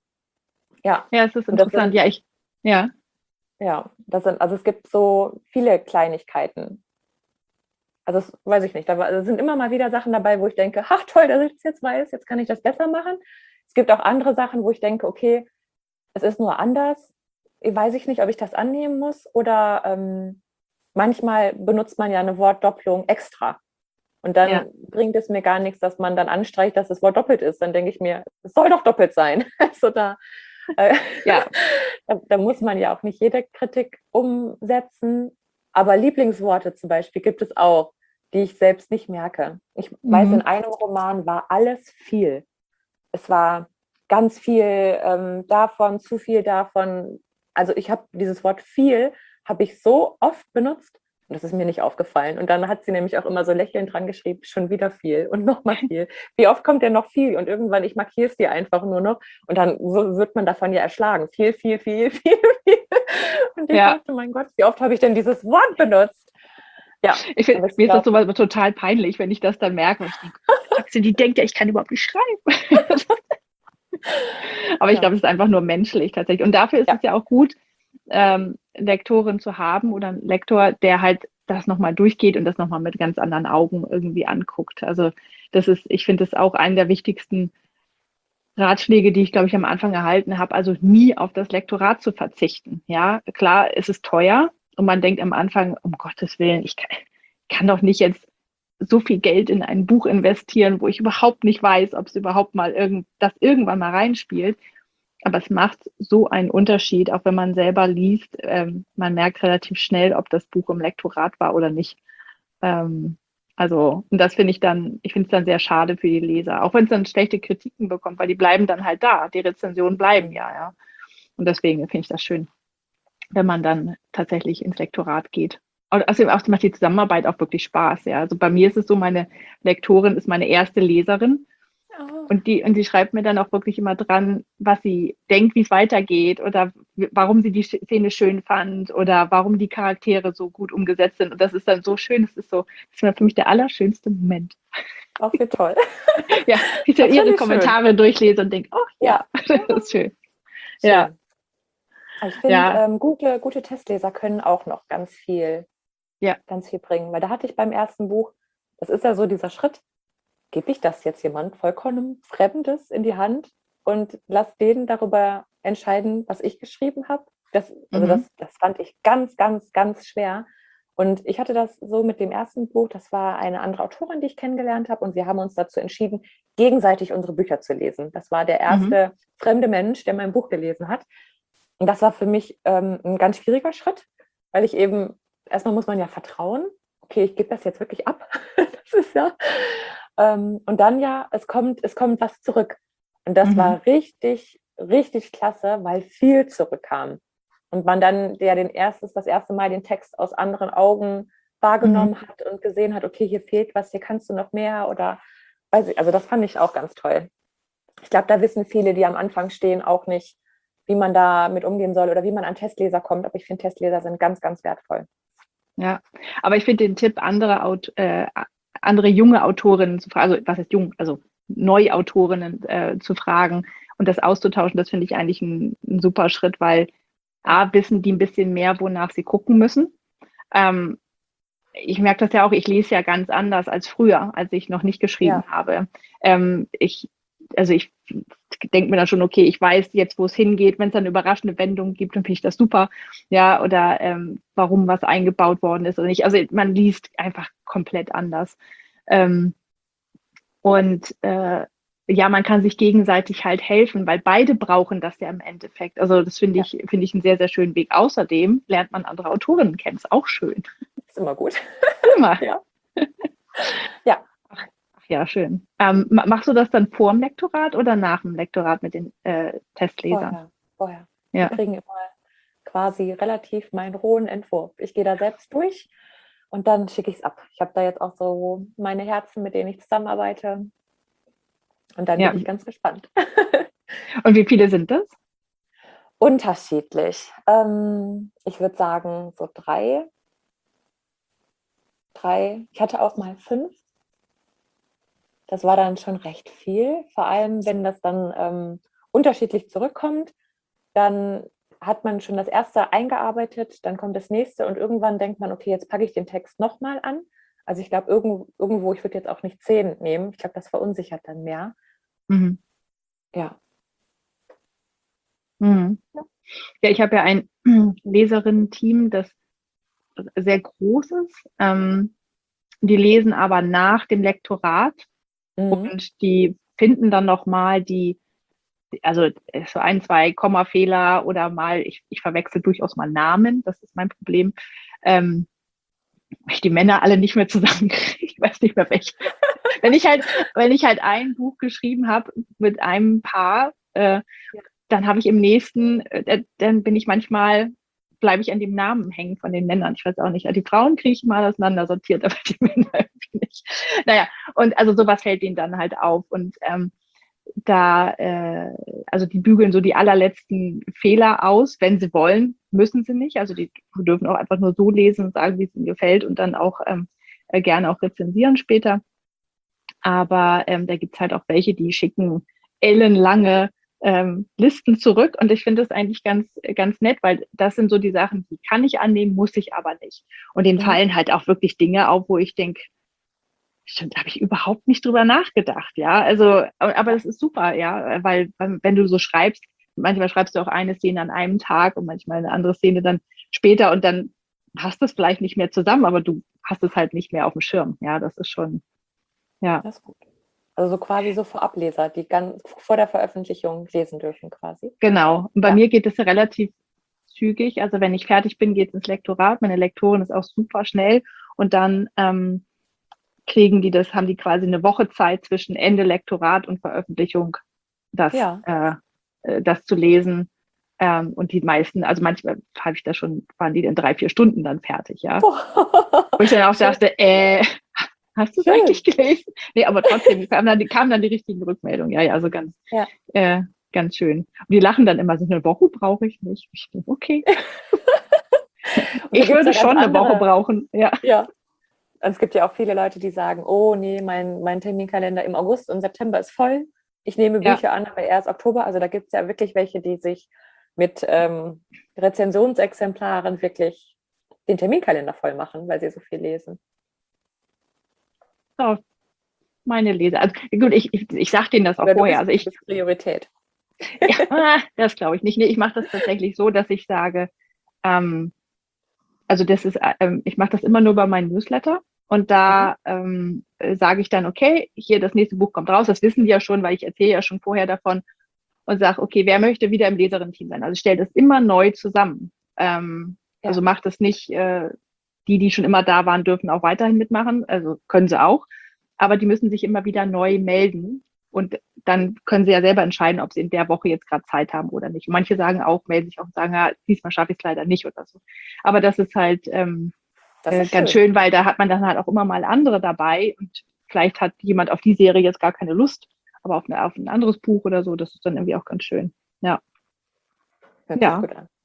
Ja, ja, es ist und das interessant. sind, Ja, ich, ja, ja, das sind, also es gibt so viele Kleinigkeiten. Also das weiß ich nicht, da also sind immer mal wieder Sachen dabei, wo ich denke, ach toll, dass ich das jetzt weiß, jetzt kann ich das besser machen. Es gibt auch andere Sachen, wo ich denke, okay, es ist nur anders. Weiß ich nicht, ob ich das annehmen muss. Oder ähm, manchmal benutzt man ja eine Wortdopplung extra. Und dann Ja. bringt es mir gar nichts, dass man dann anstreicht, dass das Wort doppelt ist. Dann denke ich mir, es soll doch doppelt sein. Also da, äh, Ja. da, da muss man ja auch nicht jede Kritik umsetzen. Aber Lieblingsworte zum Beispiel gibt es auch, die ich selbst nicht merke. Ich weiß, in Mhm. einem Roman war alles viel. Es war ganz viel ähm, davon, zu viel davon. Also ich habe dieses Wort viel, habe ich so oft benutzt und das ist mir nicht aufgefallen. Und dann hat sie nämlich auch immer so lächelnd dran geschrieben, schon wieder viel und nochmal viel. Wie oft kommt denn noch viel? Und irgendwann, ich markiere es dir einfach nur noch und dann so wird man davon ja erschlagen. Viel, viel, viel, viel, viel. Und ich Ja. dachte, mein Gott, wie oft habe ich denn dieses Wort benutzt? Ja, Ich find, aber ich mir ist das glaube, sowas total peinlich, wenn ich das dann merke und ich denke, oh, Axel, die denkt ja, ich kann überhaupt nicht schreiben. Aber ich ja, glaube, es ist einfach nur menschlich tatsächlich. Und dafür ist ja, es ja auch gut, ähm, Lektorin zu haben oder einen Lektor, der halt das nochmal durchgeht und das nochmal mit ganz anderen Augen irgendwie anguckt. Also das ist, ich finde das auch einen der wichtigsten Ratschläge, die ich, glaube ich, am Anfang erhalten habe, also nie auf das Lektorat zu verzichten. Ja, klar, es ist teuer und man denkt am Anfang, um Gottes Willen, ich kann, kann doch nicht jetzt so viel Geld in ein Buch investieren, wo ich überhaupt nicht weiß, ob es überhaupt mal irgend, das irgendwann mal reinspielt. Aber es macht so einen Unterschied, auch wenn man selber liest. Ähm, man merkt relativ schnell, ob das Buch im Lektorat war oder nicht. Ähm, also, und das finde ich dann, ich finde es dann sehr schade für die Leser, auch wenn es dann schlechte Kritiken bekommt, weil die bleiben dann halt da. Die Rezensionen bleiben ja, ja. Und deswegen finde ich das schön, wenn man dann tatsächlich ins Lektorat geht. Und außerdem auch macht die Zusammenarbeit auch wirklich Spaß, ja. Also bei mir ist es so, meine Lektorin ist meine erste Leserin. oh, Und die, und die schreibt mir dann auch wirklich immer dran, was sie denkt, wie es weitergeht oder warum sie die Szene schön fand oder warum die Charaktere so gut umgesetzt sind. Und das ist dann so schön. Das ist so, das ist für mich der allerschönste Moment. auch wie toll. Ja, ich dann Das ihre finde ich schön. Kommentare durchlese und denke, oh ja, Ja, das ist schön. Ja, schön. Ich finde, ja, ähm, gute, gute Testleser können auch noch ganz viel, ja. ganz viel bringen. Weil da hatte ich beim ersten Buch, das ist ja so dieser Schritt, gebe ich das jetzt jemand vollkommen Fremdes in die Hand und lass den darüber entscheiden, was ich geschrieben habe. Das, also Mhm. das, das fand ich ganz, ganz, ganz schwer. Und ich hatte das so mit dem ersten Buch, das war eine andere Autorin, die ich kennengelernt habe und wir haben uns dazu entschieden, gegenseitig unsere Bücher zu lesen. Das war der Mhm. erste fremde Mensch, der mein Buch gelesen hat. Und das war für mich ähm, ein ganz schwieriger Schritt, weil ich eben, erstmal muss man ja vertrauen, okay, ich gebe das jetzt wirklich ab. Das ist ja. Ähm, und dann ja, es kommt, es kommt was zurück. Und das Mhm. war richtig, richtig klasse, weil viel zurückkam. Und man dann ja den erstes, das erste Mal den Text aus anderen Augen Mhm. wahrgenommen hat und gesehen hat, okay, hier fehlt was, hier kannst du noch mehr oder weiß ich, also das fand ich auch ganz toll. Ich glaube, da wissen viele, die am Anfang stehen, auch nicht, wie man da mit umgehen soll oder wie man an Testleser kommt. Aber ich finde, Testleser sind ganz, ganz wertvoll. Ja, aber ich finde den Tipp, andere, Aut äh, andere junge Autorinnen zu fragen, also was heißt jung, also Neuautorinnen äh, zu fragen und das auszutauschen, das finde ich eigentlich ein, ein super Schritt, weil Ja, A, wissen die ein bisschen mehr, wonach sie gucken müssen. Ähm, ich merke das ja auch, ich lese ja ganz anders als früher, als ich noch nicht geschrieben ja, habe. Ähm, ich, also ich denke mir dann schon, okay, ich weiß jetzt, wo es hingeht. Wenn es dann eine überraschende Wendung gibt, dann finde ich das super. Ja, oder ähm, warum was eingebaut worden ist oder nicht. Also man liest einfach komplett anders. Ähm, und äh, ja, man kann sich gegenseitig halt helfen, weil beide brauchen das ja im Endeffekt. Also das finde ja, ich, finde ich einen sehr, sehr schönen Weg. Außerdem lernt man andere Autorinnen kennen. Ist auch schön. ist immer gut. Immer. Ja, ja, Ach, ach ja, schön. Ähm, ma- machst du das dann vor dem Lektorat oder nach dem Lektorat mit den äh, Testlesern? vorher, vorher. Die Ja, kriegen immer quasi relativ meinen rohen Entwurf. Ich gehe da selbst durch und dann schicke ich es ab. Ich habe da jetzt auch so meine Herzen, mit denen ich zusammenarbeite. Und dann bin ja. ich ganz gespannt. Und wie viele sind das? Unterschiedlich. Ähm, ich würde sagen, so drei. Drei. Ich hatte auch mal fünf. Das war dann schon recht viel. Vor allem, wenn das dann ähm, unterschiedlich zurückkommt, dann hat man schon das erste eingearbeitet, dann kommt das nächste und irgendwann denkt man, okay, jetzt packe ich den Text nochmal an. Also ich glaube, irgendwo, irgendwo, ich würde jetzt auch nicht zehn nehmen. Ich glaube, das verunsichert dann mehr. Mhm. Ja. Mhm. Ja. Ja, ich habe ja ein Leserinnen-Team, das sehr groß ist. Ähm, Die lesen aber nach dem Lektorat Mhm. und die finden dann nochmal die, also so ein, zwei Kommafehler oder mal, ich, ich verwechsel durchaus mal Namen, das ist mein Problem. Ähm, ich die Männer alle nicht mehr zusammenkriege, ich weiß nicht mehr welche. Wenn ich halt, wenn ich halt ein Buch geschrieben habe mit einem Paar, äh, Ja. dann habe ich im nächsten, äh, dann bin ich manchmal, bleibe ich an dem Namen hängen von den Männern. Ich weiß auch nicht. Die Frauen kriege ich mal auseinander sortiert, aber die Männer irgendwie nicht. Naja, und also sowas fällt ihnen dann halt auf. Und ähm, da, äh, also die bügeln so die allerletzten Fehler aus, wenn sie wollen, müssen sie nicht. Also die dürfen auch einfach nur so lesen und sagen, wie es ihnen gefällt und dann auch ähm, äh, gerne auch rezensieren später. Aber ähm, da gibt's halt auch welche, die schicken ellenlange ähm, Listen zurück. Und ich finde das eigentlich ganz, ganz nett, weil das sind so die Sachen, die kann ich annehmen, muss ich aber nicht. Und denen Mhm. fallen halt auch wirklich Dinge auf, wo ich denke, stimmt, da habe ich überhaupt nicht drüber nachgedacht, ja. Also, aber das ist super, ja, weil wenn du so schreibst, manchmal schreibst du auch eine Szene an einem Tag und manchmal eine andere Szene dann später und dann passt das vielleicht nicht mehr zusammen, aber du hast es halt nicht mehr auf dem Schirm. Ja, das ist schon, ja. Das ist gut. Also so quasi so Vorableser, die ganz vor der Veröffentlichung lesen dürfen quasi. Genau. Und bei Ja. mir geht es relativ zügig. Also wenn ich fertig bin, geht es ins Lektorat. Meine Lektorin ist auch super schnell. Und dann ähm, kriegen die das, haben die quasi eine Woche Zeit zwischen Ende Lektorat und Veröffentlichung, das, Ja. äh, äh, das zu lesen. Ähm, und die meisten, also manchmal habe ich da schon, waren die in drei, vier Stunden dann fertig, ja. Wo ich dann auch Schön. dachte, äh, hast du es Schön. eigentlich gelesen? Nee, aber trotzdem kamen dann, kamen dann die richtigen Rückmeldungen. Ja, ja, also ganz, Ja. äh, ganz schön. Und die lachen dann immer so, eine Woche brauche ich nicht. Ich denke, okay. Ich würde ja schon eine andere, Woche brauchen. Ja. Ja. Und es gibt ja auch viele Leute, die sagen, oh nee, mein, mein Terminkalender im August und September ist voll. Ich nehme Ja. Bücher an, aber erst Oktober. Also da gibt es ja wirklich welche, die sich mit ähm, Rezensionsexemplaren wirklich den Terminkalender voll machen, weil sie so viel lesen. So, meine Leser. Also gut, ich, ich, ich sage denen das auch Oder du vorher. bist, Also ich, du bist Priorität. ja, das glaube ich nicht. Nee, ich mache das tatsächlich so, dass ich sage, ähm, also das ist, ähm, ich mache das immer nur bei meinen Newsletter und da mhm. ähm, sage ich dann, okay, hier das nächste Buch kommt raus. Das wissen die ja schon, weil ich erzähle ja schon vorher davon und sage, okay, wer möchte wieder im Leserin-Team sein? Also ich stelle das immer neu zusammen. Ähm, Ja. Also macht das nicht, äh, die, die schon immer da waren, dürfen auch weiterhin mitmachen. Also können sie auch. Aber die müssen sich immer wieder neu melden. Und dann können sie ja selber entscheiden, ob sie in der Woche jetzt gerade Zeit haben oder nicht. Und manche sagen auch, melden sich auch und sagen, ja, diesmal schaffe ich es leider nicht oder so. Aber das ist halt ähm, Das äh, ist ganz schön. schön, weil da hat man dann halt auch immer mal andere dabei. Und vielleicht hat jemand auf die Serie jetzt gar keine Lust, aber auf, eine, auf ein anderes Buch oder so. Das ist dann irgendwie auch ganz schön. Ja. Hört ja. sich gut an.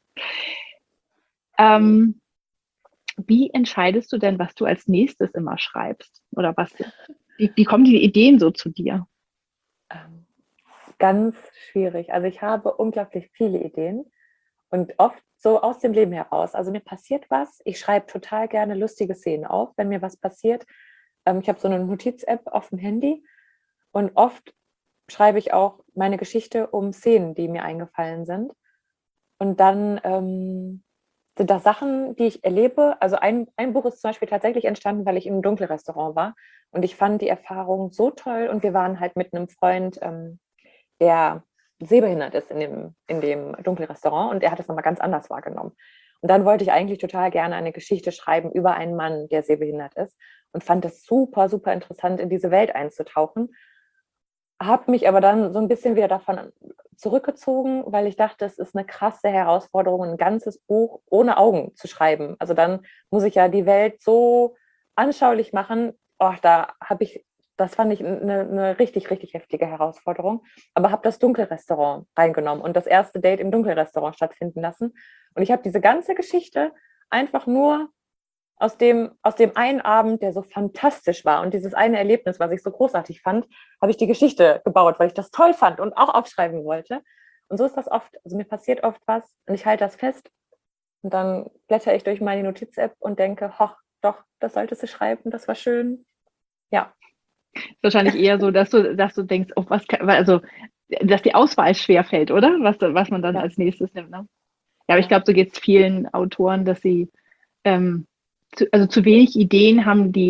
Ähm, wie entscheidest du denn, was du als nächstes immer schreibst? Oder was, wie, wie kommen die Ideen so zu dir? Ähm, ganz schwierig. Also ich habe unglaublich viele Ideen und oft so aus dem Leben heraus. Also mir passiert was, ich schreibe total gerne lustige Szenen auf, wenn mir was passiert. Ähm, ich habe so eine Notiz-App auf dem Handy und oft schreibe ich auch meine Geschichte um Szenen, die mir eingefallen sind. Und dann ähm, sind das Sachen, die ich erlebe. Also ein, ein Buch ist zum Beispiel tatsächlich entstanden, weil ich im Dunkelrestaurant war. Und ich fand die Erfahrung so toll. Und wir waren halt mit einem Freund, ähm, der sehbehindert ist in dem, in dem Dunkelrestaurant. Und er hat es nochmal ganz anders wahrgenommen. Und dann wollte ich eigentlich total gerne eine Geschichte schreiben über einen Mann, der sehbehindert ist. Und fand es super, super interessant, in diese Welt einzutauchen. Habe mich aber dann so ein bisschen wieder davon zurückgezogen, weil ich dachte, es ist eine krasse Herausforderung, ein ganzes Buch ohne Augen zu schreiben. Also dann muss ich ja die Welt so anschaulich machen. Oh, da habe ich, das fand ich eine, eine richtig, richtig heftige Herausforderung. Aber habe das Dunkelrestaurant reingenommen und das erste Date im Dunkelrestaurant stattfinden lassen. Und ich habe diese ganze Geschichte einfach nur aus dem, aus dem einen Abend, der so fantastisch war und dieses eine Erlebnis, was ich so großartig fand, habe ich die Geschichte gebaut, weil ich das toll fand und auch aufschreiben wollte. Und so ist das oft, also mir passiert oft was und ich halte das fest und dann blätter ich durch meine Notiz-App und denke, hoch, doch, das solltest du schreiben, das war schön. Ja. Ist wahrscheinlich eher so, dass du, dass du denkst, oh, was kann, also, dass die Auswahl schwer fällt, oder? Was, was man dann Ja. als nächstes nimmt. Ne? Ja, aber ich glaube, so geht es vielen Autoren, dass sie ähm, zu, also zu wenig Ideen haben, die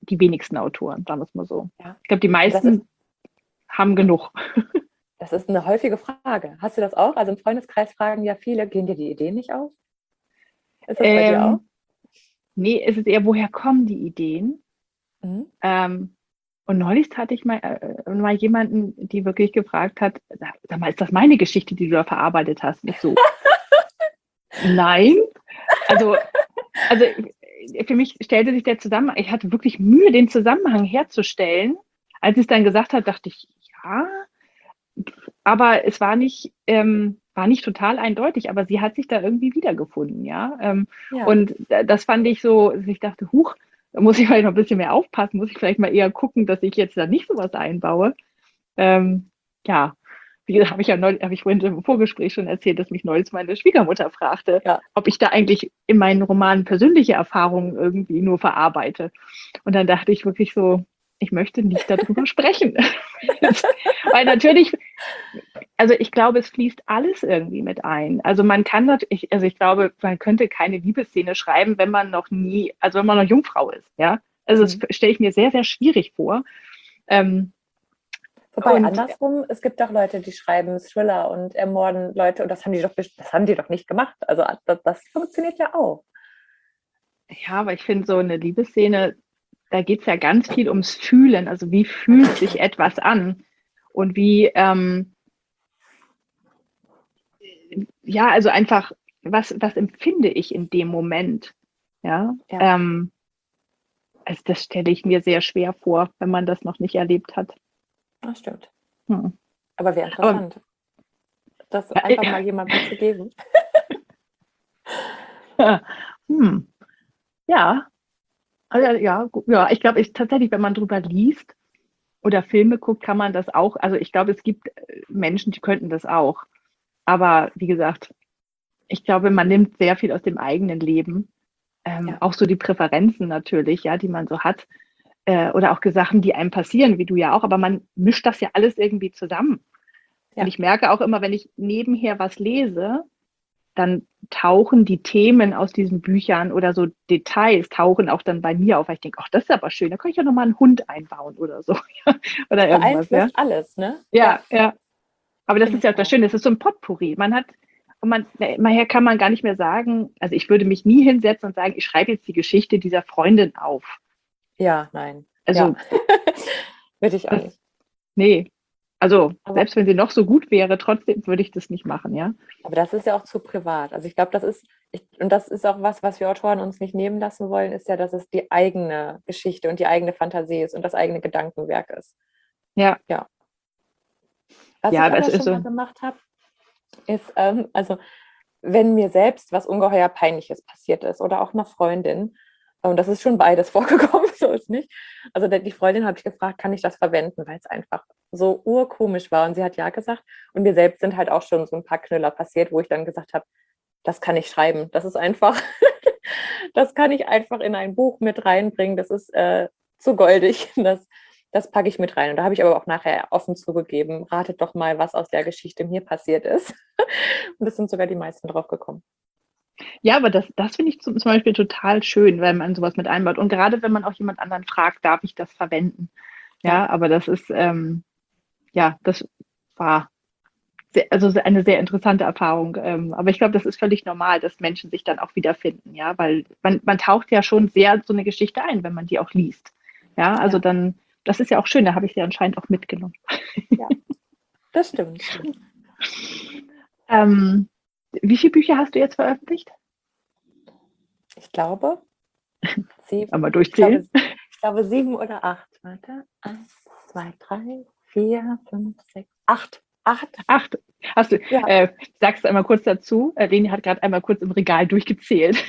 die wenigsten Autoren, sagen wir es mal so. Ja. Ich glaube, die meisten ist, haben genug. Das ist eine häufige Frage. Hast du das auch? Also im Freundeskreis fragen ja viele, gehen dir die Ideen nicht aus? Ist das ähm, bei dir auch? Nee, es ist eher, woher kommen die Ideen? Mhm. Ähm, und neulich hatte ich mal, äh, mal jemanden, die wirklich gefragt hat, sag mal, ist das meine Geschichte, die du da verarbeitet hast? Nicht so. Nein. Also, also für mich stellte sich der Zusammenhang, ich hatte wirklich Mühe, den Zusammenhang herzustellen. Als ich es dann gesagt habe, dachte ich, ja, aber es war nicht, ähm, war nicht total eindeutig, aber sie hat sich da irgendwie wiedergefunden, ja. Ähm, ja. Und das fand ich so, ich dachte, huch, da muss ich vielleicht noch ein bisschen mehr aufpassen, muss ich vielleicht mal eher gucken, dass ich jetzt da nicht sowas einbaue. Ähm, ja, wie gesagt, habe ich ja neulich, habe ich vorhin im Vorgespräch schon erzählt, dass mich neulich meine Schwiegermutter fragte, ja. ob ich da eigentlich in meinen Romanen persönliche Erfahrungen irgendwie nur verarbeite. Und dann dachte ich wirklich so, ich möchte nicht darüber sprechen. Weil natürlich, also ich glaube, es fließt alles irgendwie mit ein. Also man kann natürlich, also ich glaube, man könnte keine Liebesszene schreiben, wenn man noch nie, also wenn man noch Jungfrau ist, ja. Also das stelle ich mir sehr, sehr schwierig vor. Ähm, Wobei, und, andersrum, es gibt doch Leute, die schreiben Thriller und ermorden Leute und das haben die doch, das haben die doch nicht gemacht. Also das, das funktioniert ja auch. Ja, aber ich finde so eine Liebesszene, da geht es ja ganz viel ums Fühlen. Also wie fühlt sich etwas an? Und wie, ähm, ja, also einfach, was, was empfinde ich in dem Moment? Ja, ja. Ähm, also das stelle ich mir sehr schwer vor, wenn man das noch nicht erlebt hat. Das stimmt. Hm. Aber wäre interessant, Aber, das einfach äh, mal jemandem zu geben. hm. Ja, also, ja, ja, ich glaube, ich, tatsächlich, wenn man drüber liest oder Filme guckt, kann man das auch. Also ich glaube, es gibt Menschen, die könnten das auch. Aber wie gesagt, ich glaube, man nimmt sehr viel aus dem eigenen Leben. Ähm, ja. Auch so die Präferenzen natürlich, ja, die man so hat. Äh, oder auch Sachen, die einem passieren, wie du ja auch. Aber man mischt das ja alles irgendwie zusammen. Ja. Und ich merke auch immer, wenn ich nebenher was lese, dann tauchen die Themen aus diesen Büchern oder so Details tauchen auch dann bei mir auf, weil ich denke, ach, das ist aber schön, da kann ich ja nochmal einen Hund einbauen oder so. Oder das irgendwas, ja. alles, ne? Ja, ja. ja. Aber das ist ja auch das Schöne, das ist so ein Potpourri. Man hat, und man, nachher kann man gar nicht mehr sagen, also ich würde mich nie hinsetzen und sagen, ich schreibe jetzt die Geschichte dieser Freundin auf. Ja, nein. Also, ja. würde ich auch das, nicht. Nee. Also, aber selbst wenn sie noch so gut wäre, trotzdem würde ich das nicht machen, ja. Aber das ist ja auch zu privat. Also ich glaube, das ist, ich, und das ist auch was, was wir Autoren uns nicht nehmen lassen wollen, ist ja, dass es die eigene Geschichte und die eigene Fantasie ist und das eigene Gedankenwerk ist. Ja. Ja. Was ja, ich aber schon so mal gemacht habe, ist, ähm, also wenn mir selbst was ungeheuer Peinliches passiert ist oder auch einer Freundin, und das ist schon beides vorgekommen, so ist nicht. Also die Freundin habe ich gefragt, kann ich das verwenden, weil es einfach so urkomisch war. Und sie hat ja gesagt. Und mir selbst sind halt auch schon so ein paar Knüller passiert, wo ich dann gesagt habe, das kann ich schreiben. Das ist einfach, das kann ich einfach in ein Buch mit reinbringen. Das ist äh, zu goldig. Das, das packe ich mit rein. Und da habe ich aber auch nachher offen zugegeben, ratet doch mal, was aus der Geschichte mir passiert ist. Und es sind sogar die meisten drauf gekommen. Ja, aber das, das finde ich zum, zum Beispiel total schön, wenn man sowas mit einbaut. Und gerade wenn man auch jemand anderen fragt, darf ich das verwenden? Ja, ja. aber das ist, ähm, ja, das war sehr, also eine sehr interessante Erfahrung. Ähm, aber ich glaube, das ist völlig normal, dass Menschen sich dann auch wiederfinden, ja, weil man, man taucht ja schon sehr so eine Geschichte ein, wenn man die auch liest. Ja, also ja. dann, das ist ja auch schön, da habe ich sie anscheinend auch mitgenommen. Ja, das stimmt. ähm, Wie viele Bücher hast du jetzt veröffentlicht? Ich glaube, sieben. Einmal durchzählen. Ich glaube, ich glaube sieben oder acht. Warte. Eins, zwei, drei, vier, fünf, sechs, acht. Acht. Acht. Hast du, ja. äh, sagst du einmal kurz dazu, äh, Leni hat gerade einmal kurz im Regal durchgezählt.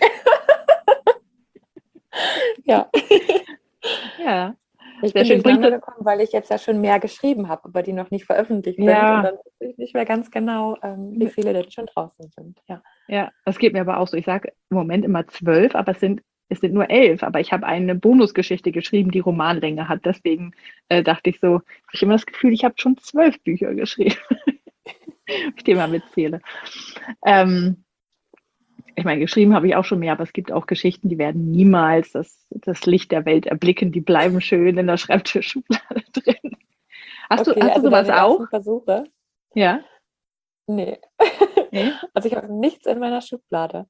ja. Ja. Ich Sehr bin schön. durcheinander gekommen, weil ich jetzt ja schon mehr geschrieben habe, aber die noch nicht veröffentlicht sind. Ja. Und dann weiß ich nicht mehr ganz genau, ähm, wie viele denn schon draußen sind. Ja, ja, das geht mir aber auch so. Ich sage im Moment immer zwölf, aber es sind, es sind nur elf. Aber ich habe eine Bonusgeschichte geschrieben, die Romanlänge hat. Deswegen äh, dachte ich so, habe ich immer das Gefühl, ich habe schon zwölf Bücher geschrieben. ich die mal mitzähle. Ähm, Ich meine, geschrieben habe ich auch schon mehr, aber es gibt auch Geschichten, die werden niemals das, das Licht der Welt erblicken. Die bleiben schön in der Schreibtischschublade drin. Hast du, Okay, hast du also sowas deine auch? ersten Versuche? Ja? Nee. Nee? Also ich habe nichts in meiner Schublade.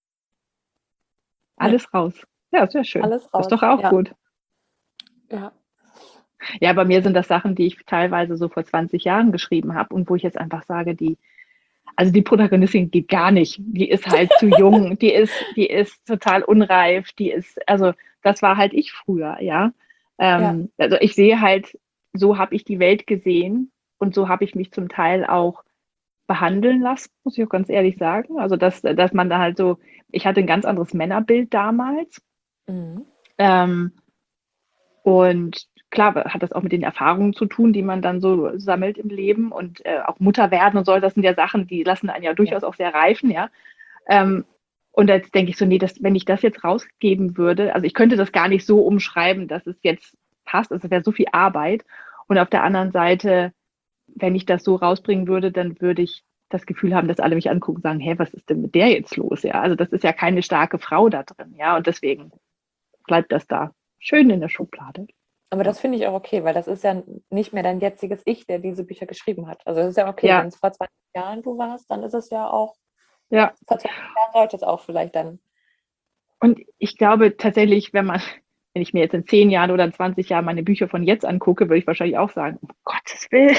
Nee, Alles raus. Ja, sehr schön. alles Das ist raus. doch auch Ja, gut. ja. Ja, bei mir sind das Sachen, die ich teilweise so vor zwanzig Jahren geschrieben habe und wo ich jetzt einfach sage, die, also die Protagonistin geht gar nicht. Die ist halt zu jung, die ist, die ist total unreif, die ist, also das war halt ich früher, ja. Ja. Ähm, also ich sehe halt, so habe ich die Welt gesehen und so habe ich mich zum Teil auch behandeln lassen, muss ich auch ganz ehrlich sagen. Also dass, dass man da halt so, ich hatte ein ganz anderes Männerbild damals. Mhm. Ähm, und klar hat das auch mit den Erfahrungen zu tun, die man dann so sammelt im Leben und äh, auch Mutter werden und so, das sind ja Sachen, die lassen einen ja Ja. durchaus auch sehr reifen, ja. Ähm, und jetzt denke ich so, nee, das, wenn ich das jetzt rausgeben würde, also ich könnte das gar nicht so umschreiben, dass es jetzt passt, also es wäre so viel Arbeit. Und auf der anderen Seite, wenn ich das so rausbringen würde, dann würde ich das Gefühl haben, dass alle mich angucken und sagen, hä, was ist denn mit der jetzt los? Ja, also das ist ja keine starke Frau da drin, ja, und deswegen bleibt das da schön in der Schublade. Aber Ja. das finde ich auch okay, weil das ist ja nicht mehr dein jetziges Ich, der diese Bücher geschrieben hat. Also es ist ja okay, Ja, wenn es vor zwanzig Jahren du warst, dann ist es ja auch, ja. vor zwanzig Jahren sollte es auch vielleicht dann. Und ich glaube tatsächlich, wenn man, wenn ich mir jetzt in zehn Jahren oder in zwanzig Jahren meine Bücher von jetzt angucke, würde ich wahrscheinlich auch sagen, um Gottes Willen.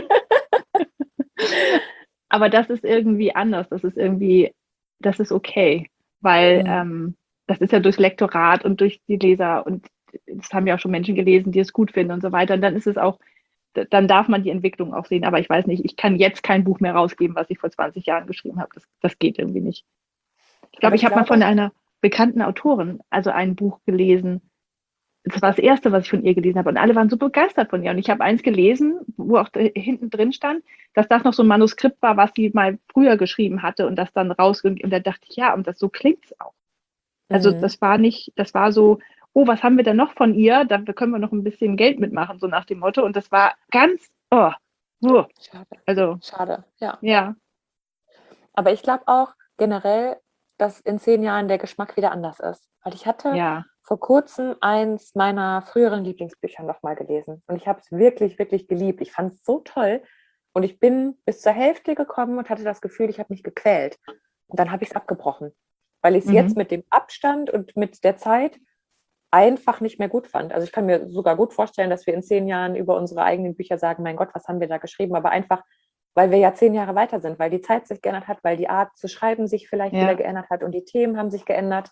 Aber das ist irgendwie anders. Das ist irgendwie, das ist okay. Weil Mhm. ähm, das ist ja durchs Lektorat und durch die Leser und das haben ja auch schon Menschen gelesen, die es gut finden und so weiter. Und dann ist es auch, dann darf man die Entwicklung auch sehen. Aber ich weiß nicht, ich kann jetzt kein Buch mehr rausgeben, was ich vor zwanzig Jahren geschrieben habe. Das, das geht irgendwie nicht. Ich Aber glaube, ich ich habe mal von glaube, einer bekannten Autorin, also ein Buch gelesen. Das war das erste, was ich von ihr gelesen habe. Und alle waren so begeistert von ihr. Und ich habe eins gelesen, wo auch hinten drin stand, dass das noch so ein Manuskript war, was sie mal früher geschrieben hatte und das dann rausging. Und da dachte ich, ja, und das so klingt es auch. Also mhm. das war nicht, das war so, oh, was haben wir denn noch von ihr? Da können wir noch ein bisschen Geld mitmachen, so nach dem Motto. Und das war ganz, oh, oh. Schade. Also, Schade, ja. ja, Aber ich glaube auch generell, dass in zehn Jahren der Geschmack wieder anders ist. Weil ich hatte ja, vor kurzem eins meiner früheren Lieblingsbücher nochmal gelesen. Und ich habe es wirklich, wirklich geliebt. Ich fand es so toll. Und ich bin bis zur Hälfte gekommen und hatte das Gefühl, ich habe mich gequält. Und dann habe ich es abgebrochen. Weil ich es jetzt mhm, mit dem Abstand und mit der Zeit einfach nicht mehr gut fand. Also ich kann mir sogar gut vorstellen, dass wir in zehn Jahren über unsere eigenen Bücher sagen, mein Gott, was haben wir da geschrieben? Aber einfach, weil wir ja zehn Jahre weiter sind, weil die Zeit sich geändert hat, weil die Art zu schreiben sich vielleicht wieder ja. geändert hat und die Themen haben sich geändert.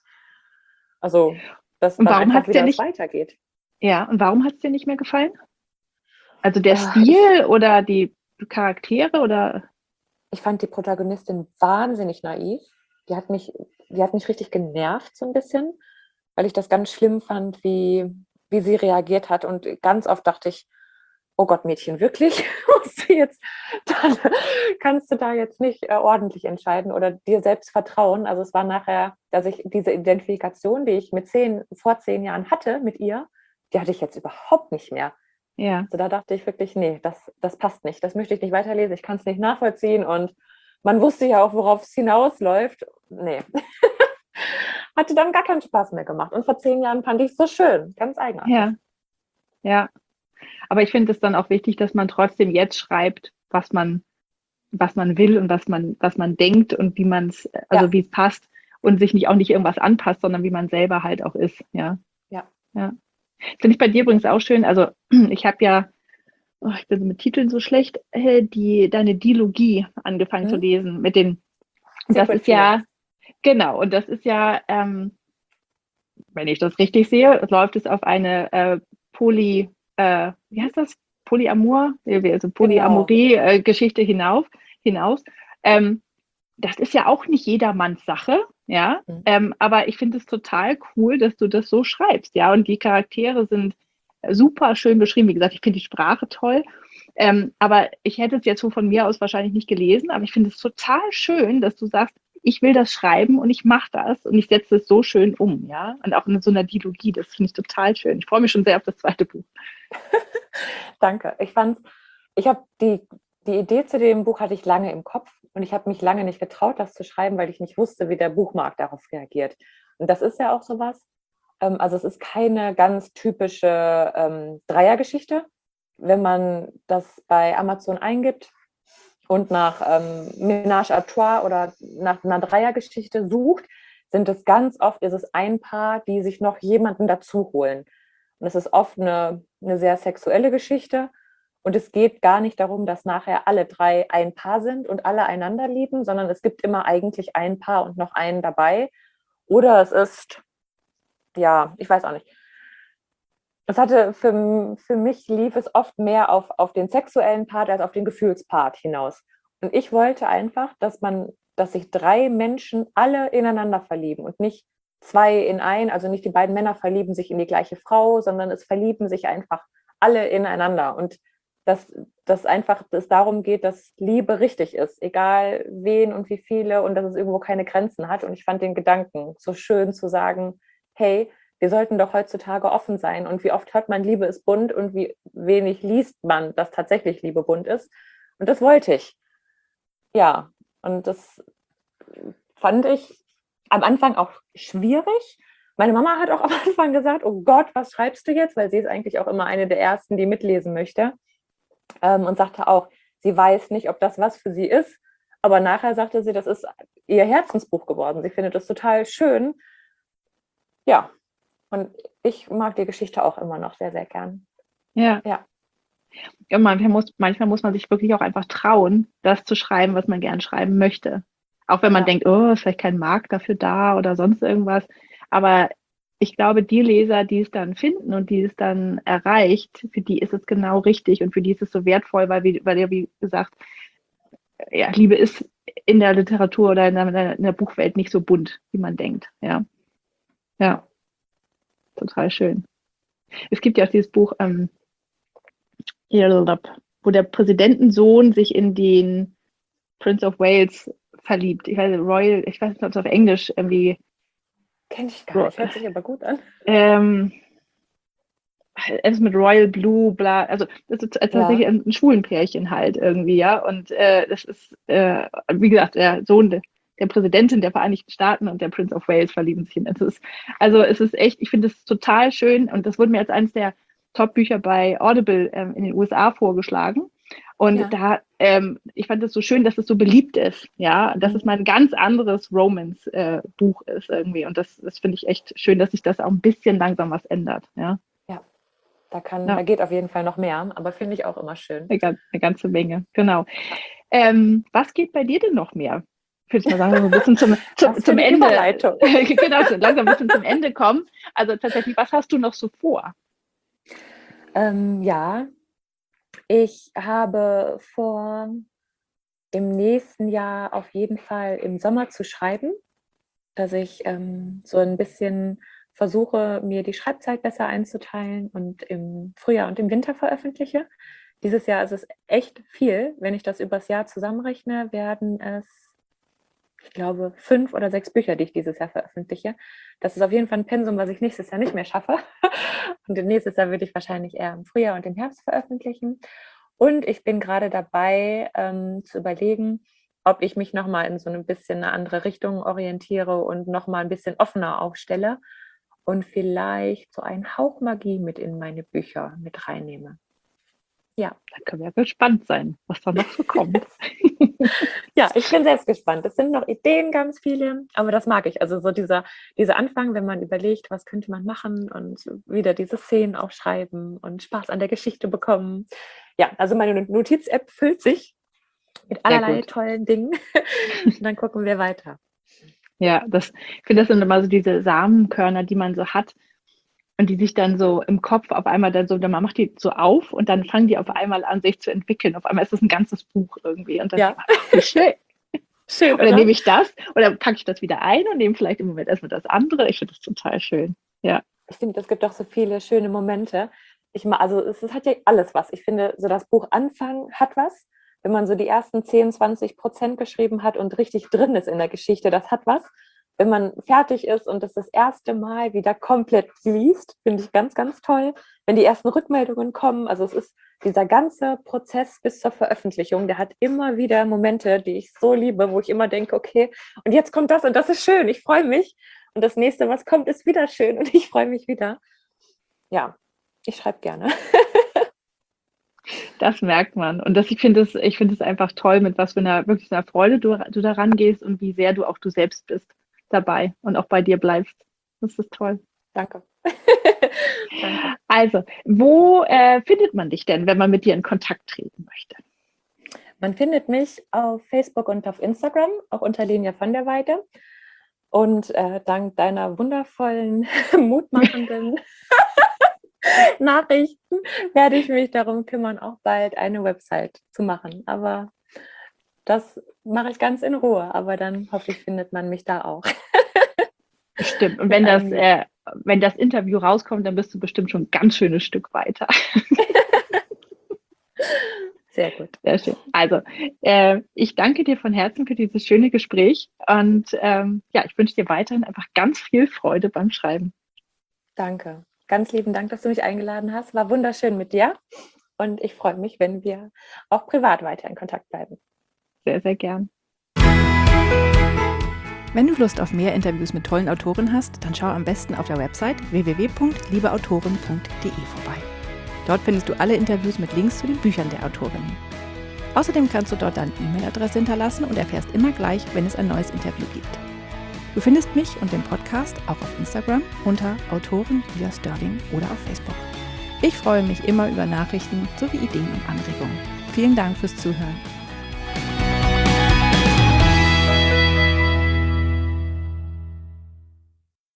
Also, dass Und dann warum hat einfach es dir wieder es nicht, weitergeht. ja, und warum hat es dir nicht mehr gefallen? Also der Äh, ich, Stil oder die Charaktere oder, ich fand die Protagonistin wahnsinnig naiv. Die hat mich, die hat mich richtig genervt so ein bisschen, weil ich das ganz schlimm fand, wie, wie sie reagiert hat. Und ganz oft dachte ich, oh Gott, Mädchen, wirklich? Musst du jetzt, dann kannst du da jetzt nicht äh, ordentlich entscheiden oder dir selbst vertrauen. Also es war nachher, dass ich diese Identifikation, die ich mit zehn, vor zehn Jahren hatte mit ihr, die hatte ich jetzt überhaupt nicht mehr. ja. Also da dachte ich wirklich, nee, das, das passt nicht. Das möchte ich nicht weiterlesen. Ich kann es nicht nachvollziehen. Und man wusste ja auch, worauf es hinausläuft. Nee. Hatte dann gar keinen Spaß mehr gemacht. Und vor zehn Jahren fand ich es so schön. Ganz eigenartig. Ja, ja. Aber ich finde es dann auch wichtig, dass man trotzdem jetzt schreibt, was man, was man will und was man, was man denkt und wie man es, also Ja, wie es passt und sich nicht auch nicht irgendwas anpasst, sondern wie man selber halt auch ist. Ja, ja. ja. Finde ich bei dir übrigens auch schön. Also ich habe ja, oh, ich bin so mit Titeln so schlecht, äh, die deine Dilogie angefangen zu Hm? lesen mit den. Und das Secret ist ja Feelings. genau. Und das ist ja, ähm, wenn ich das richtig sehe, läuft es auf eine äh, Poly, äh, wie heißt das? Polyamor, also Genau. Polyamorie-Geschichte hinauf, hinaus. Ähm, das ist ja auch nicht jedermanns Sache, ja. Hm. Ähm, aber ich finde es total cool, dass du das so schreibst, ja. Und die Charaktere sind super schön beschrieben. Wie gesagt, ich finde die Sprache toll. Ähm, aber ich hätte es jetzt so von mir aus wahrscheinlich nicht gelesen, aber ich finde es total schön, dass du sagst, ich will das schreiben und ich mache das und ich setze es so schön um, ja. Und auch in so einer Dialogie, das finde ich total schön. Ich freue mich schon sehr auf das zweite Buch. Danke. Ich fand, ich habe die, die Idee zu dem Buch hatte ich lange im Kopf. und ich habe mich lange nicht getraut, das zu schreiben, weil ich nicht wusste, wie der Buchmarkt darauf reagiert. Und das ist ja auch sowas. Ähm, also es ist keine ganz typische ähm, Dreiergeschichte. Wenn man das bei Amazon eingibt und nach ähm, Ménage à Trois oder nach einer Dreiergeschichte sucht, sind es ganz oft, ist es ein Paar, die sich noch jemanden dazu holen. Und es ist oft eine, eine sehr sexuelle Geschichte. Und es geht gar nicht darum, dass nachher alle drei ein Paar sind und alle einander lieben, sondern es gibt immer eigentlich ein Paar und noch einen dabei. Oder es ist, ja, ich weiß auch nicht. Es hatte für, für mich lief es oft mehr auf, auf den sexuellen Part als auf den Gefühlspart hinaus. Und ich wollte einfach, dass man, dass sich drei Menschen alle ineinander verlieben und nicht zwei in ein, also nicht die beiden Männer verlieben sich in die gleiche Frau, sondern es verlieben sich einfach alle ineinander. Und dass, dass einfach es darum geht, dass Liebe richtig ist, egal wen und wie viele und dass es irgendwo keine Grenzen hat. Und ich fand den Gedanken so schön zu sagen, hey, wir sollten doch heutzutage offen sein. Und wie oft hört man, Liebe ist bunt und wie wenig liest man, dass tatsächlich Liebe bunt ist. Und das wollte ich. Ja, und das fand ich am Anfang auch schwierig. Meine Mama hat auch am Anfang gesagt, oh Gott, was schreibst du jetzt? Weil sie ist eigentlich auch immer eine der Ersten, die mitlesen möchte. Ähm, und sagte auch, sie weiß nicht, ob das was für sie ist. Aber nachher sagte sie, das ist ihr Herzensbuch geworden. Sie findet es total schön. Ja, und ich mag die Geschichte auch immer noch sehr, sehr gern. Ja. Ja. Ja, manchmal muss, manchmal muss man sich wirklich auch einfach trauen, das zu schreiben, was man gern schreiben möchte. Auch wenn man Ja. denkt, oh, ist vielleicht kein Markt dafür da oder sonst irgendwas. Aber ich glaube, die Leser, die es dann finden und die es dann erreicht, für die ist es genau richtig und für die ist es so wertvoll, weil, wie, weil ja, wie gesagt, ja, Liebe ist in der Literatur oder in der, in der Buchwelt nicht so bunt, wie man denkt. Ja, ja, total schön. Es gibt ja auch dieses Buch, ähm, wo der Präsidentensohn sich in den Prince of Wales verliebt. Ich weiß, Royal, ich weiß nicht, ob es auf Englisch irgendwie. Kenn ich gar nicht, hört sich aber gut an. Ähm, es ist mit Royal Blue, bla, also das ist tatsächlich ja. ein, ein schwulen Pärchen halt irgendwie, ja. Und äh, das ist, äh, wie gesagt, der Sohn de, der Präsidentin der Vereinigten Staaten und der Prince of Wales verlieben sich in. Es ist, also es ist echt, ich finde es total schön und das wurde mir als eines der Top-Bücher bei Audible ähm, in den U S A vorgeschlagen. Und ja. da, ähm, ich fand es so schön, dass es so beliebt ist, ja, dass mhm. es mal ein ganz anderes Romance-Buch äh, ist irgendwie. Und das, das finde ich echt schön, dass sich das auch ein bisschen langsam was ändert, ja. Ja, da kann, ja. da geht auf jeden Fall noch mehr, aber finde ich auch immer schön. Eine, eine ganze Menge, genau. Ähm, was geht bei dir denn noch mehr? Ich würde mal sagen, so ein bisschen zum, zum, zum Ende. genau, so langsam ein bisschen zum Ende kommen. Also tatsächlich, was hast du noch so vor? Ähm, ja, ich habe vor, im nächsten Jahr auf jeden Fall im Sommer zu schreiben, dass ich ähm, so ein bisschen versuche, mir die Schreibzeit besser einzuteilen und im Frühjahr und im Winter veröffentliche. Dieses Jahr ist es echt viel. Wenn ich das übers Jahr zusammenrechne, werden es, ich glaube, fünf oder sechs Bücher, die ich dieses Jahr veröffentliche. Das ist auf jeden Fall ein Pensum, was ich nächstes Jahr nicht mehr schaffe. Und nächstes Jahr würde ich wahrscheinlich eher im Frühjahr und im Herbst veröffentlichen. Und ich bin gerade dabei, ähm, zu überlegen, ob ich mich nochmal in so ein bisschen eine andere Richtung orientiere und nochmal ein bisschen offener aufstelle und vielleicht so einen Hauch Magie mit in meine Bücher mit reinnehme. Ja. Da können wir ja gespannt sein, was da noch so kommt. Ja, ich bin selbst gespannt. Es sind noch Ideen, ganz viele, aber das mag ich. Also so dieser, dieser Anfang, wenn man überlegt, was könnte man machen und wieder diese Szenen aufschreiben und Spaß an der Geschichte bekommen. Ja, also meine Notiz-App füllt sich mit allerlei tollen Dingen. Und dann gucken wir weiter. Ja, das, ich finde, das sind immer so diese Samenkörner, die man so hat und die sich dann so im Kopf auf einmal dann so, man macht die so auf und dann fangen die auf einmal an, sich zu entwickeln. Auf einmal ist es ein ganzes Buch irgendwie und dann ja. wie schön. Schön, oder, oder nehme ich das oder packe ich das wieder ein und nehme vielleicht im Moment erstmal das andere. Ich finde das total schön. Ja. Ich finde, es gibt auch so viele schöne Momente. Ich mal, also es, es hat ja alles was. Ich finde, so das Buch Anfang hat was. Wenn man so die ersten zehn, zwanzig Prozent geschrieben hat und richtig drin ist in der Geschichte, das hat was. wenn man fertig ist und das das erste Mal wieder komplett liest, finde ich ganz, ganz toll. Wenn die ersten Rückmeldungen kommen, also es ist dieser ganze Prozess bis zur Veröffentlichung, der hat immer wieder Momente, die ich so liebe, wo ich immer denke, okay, und jetzt kommt das und das ist schön, ich freue mich. Und das nächste, was kommt, ist wieder schön und ich freue mich wieder. Ja, ich schreibe gerne. Das merkt man. Und das, ich finde es ich finde es einfach toll, mit was für einer wirklich so einer Freude du, du da rangehst und wie sehr du auch du selbst bist dabei und auch bei dir bleibst. Das ist toll. Danke. Danke. Also, wo äh, findet man dich denn, wenn man mit dir in Kontakt treten möchte? Man findet mich auf Facebook und auf Instagram, auch unter Lenia von der Weide. Und äh, dank deiner wundervollen, mutmachenden Nachrichten werde ich mich darum kümmern, auch bald eine Website zu machen. Aber das mache ich ganz in Ruhe. Aber dann hoffe ich, findet man mich da auch. Stimmt. Und wenn das, äh, wenn das Interview rauskommt, dann bist du bestimmt schon ein ganz schönes Stück weiter. Sehr gut. Sehr schön. Also, äh, ich danke dir von Herzen für dieses schöne Gespräch und ähm, ja, ich wünsche dir weiterhin einfach ganz viel Freude beim Schreiben. Danke. Ganz lieben Dank, dass du mich eingeladen hast. War wunderschön mit dir und ich freue mich, wenn wir auch privat weiter in Kontakt bleiben. Sehr, sehr gern. Wenn du Lust auf mehr Interviews mit tollen Autoren hast, dann schau am besten auf der Website w w w punkt liebeautoren punkt d e vorbei. Dort findest du alle Interviews mit Links zu den Büchern der Autorinnen. Außerdem kannst du dort deine E-Mail-Adresse hinterlassen und erfährst immer gleich, wenn es ein neues Interview gibt. Du findest mich und den Podcast auch auf Instagram unter Autorin Julia Störling oder auf Facebook. Ich freue mich immer über Nachrichten sowie Ideen und Anregungen. Vielen Dank fürs Zuhören.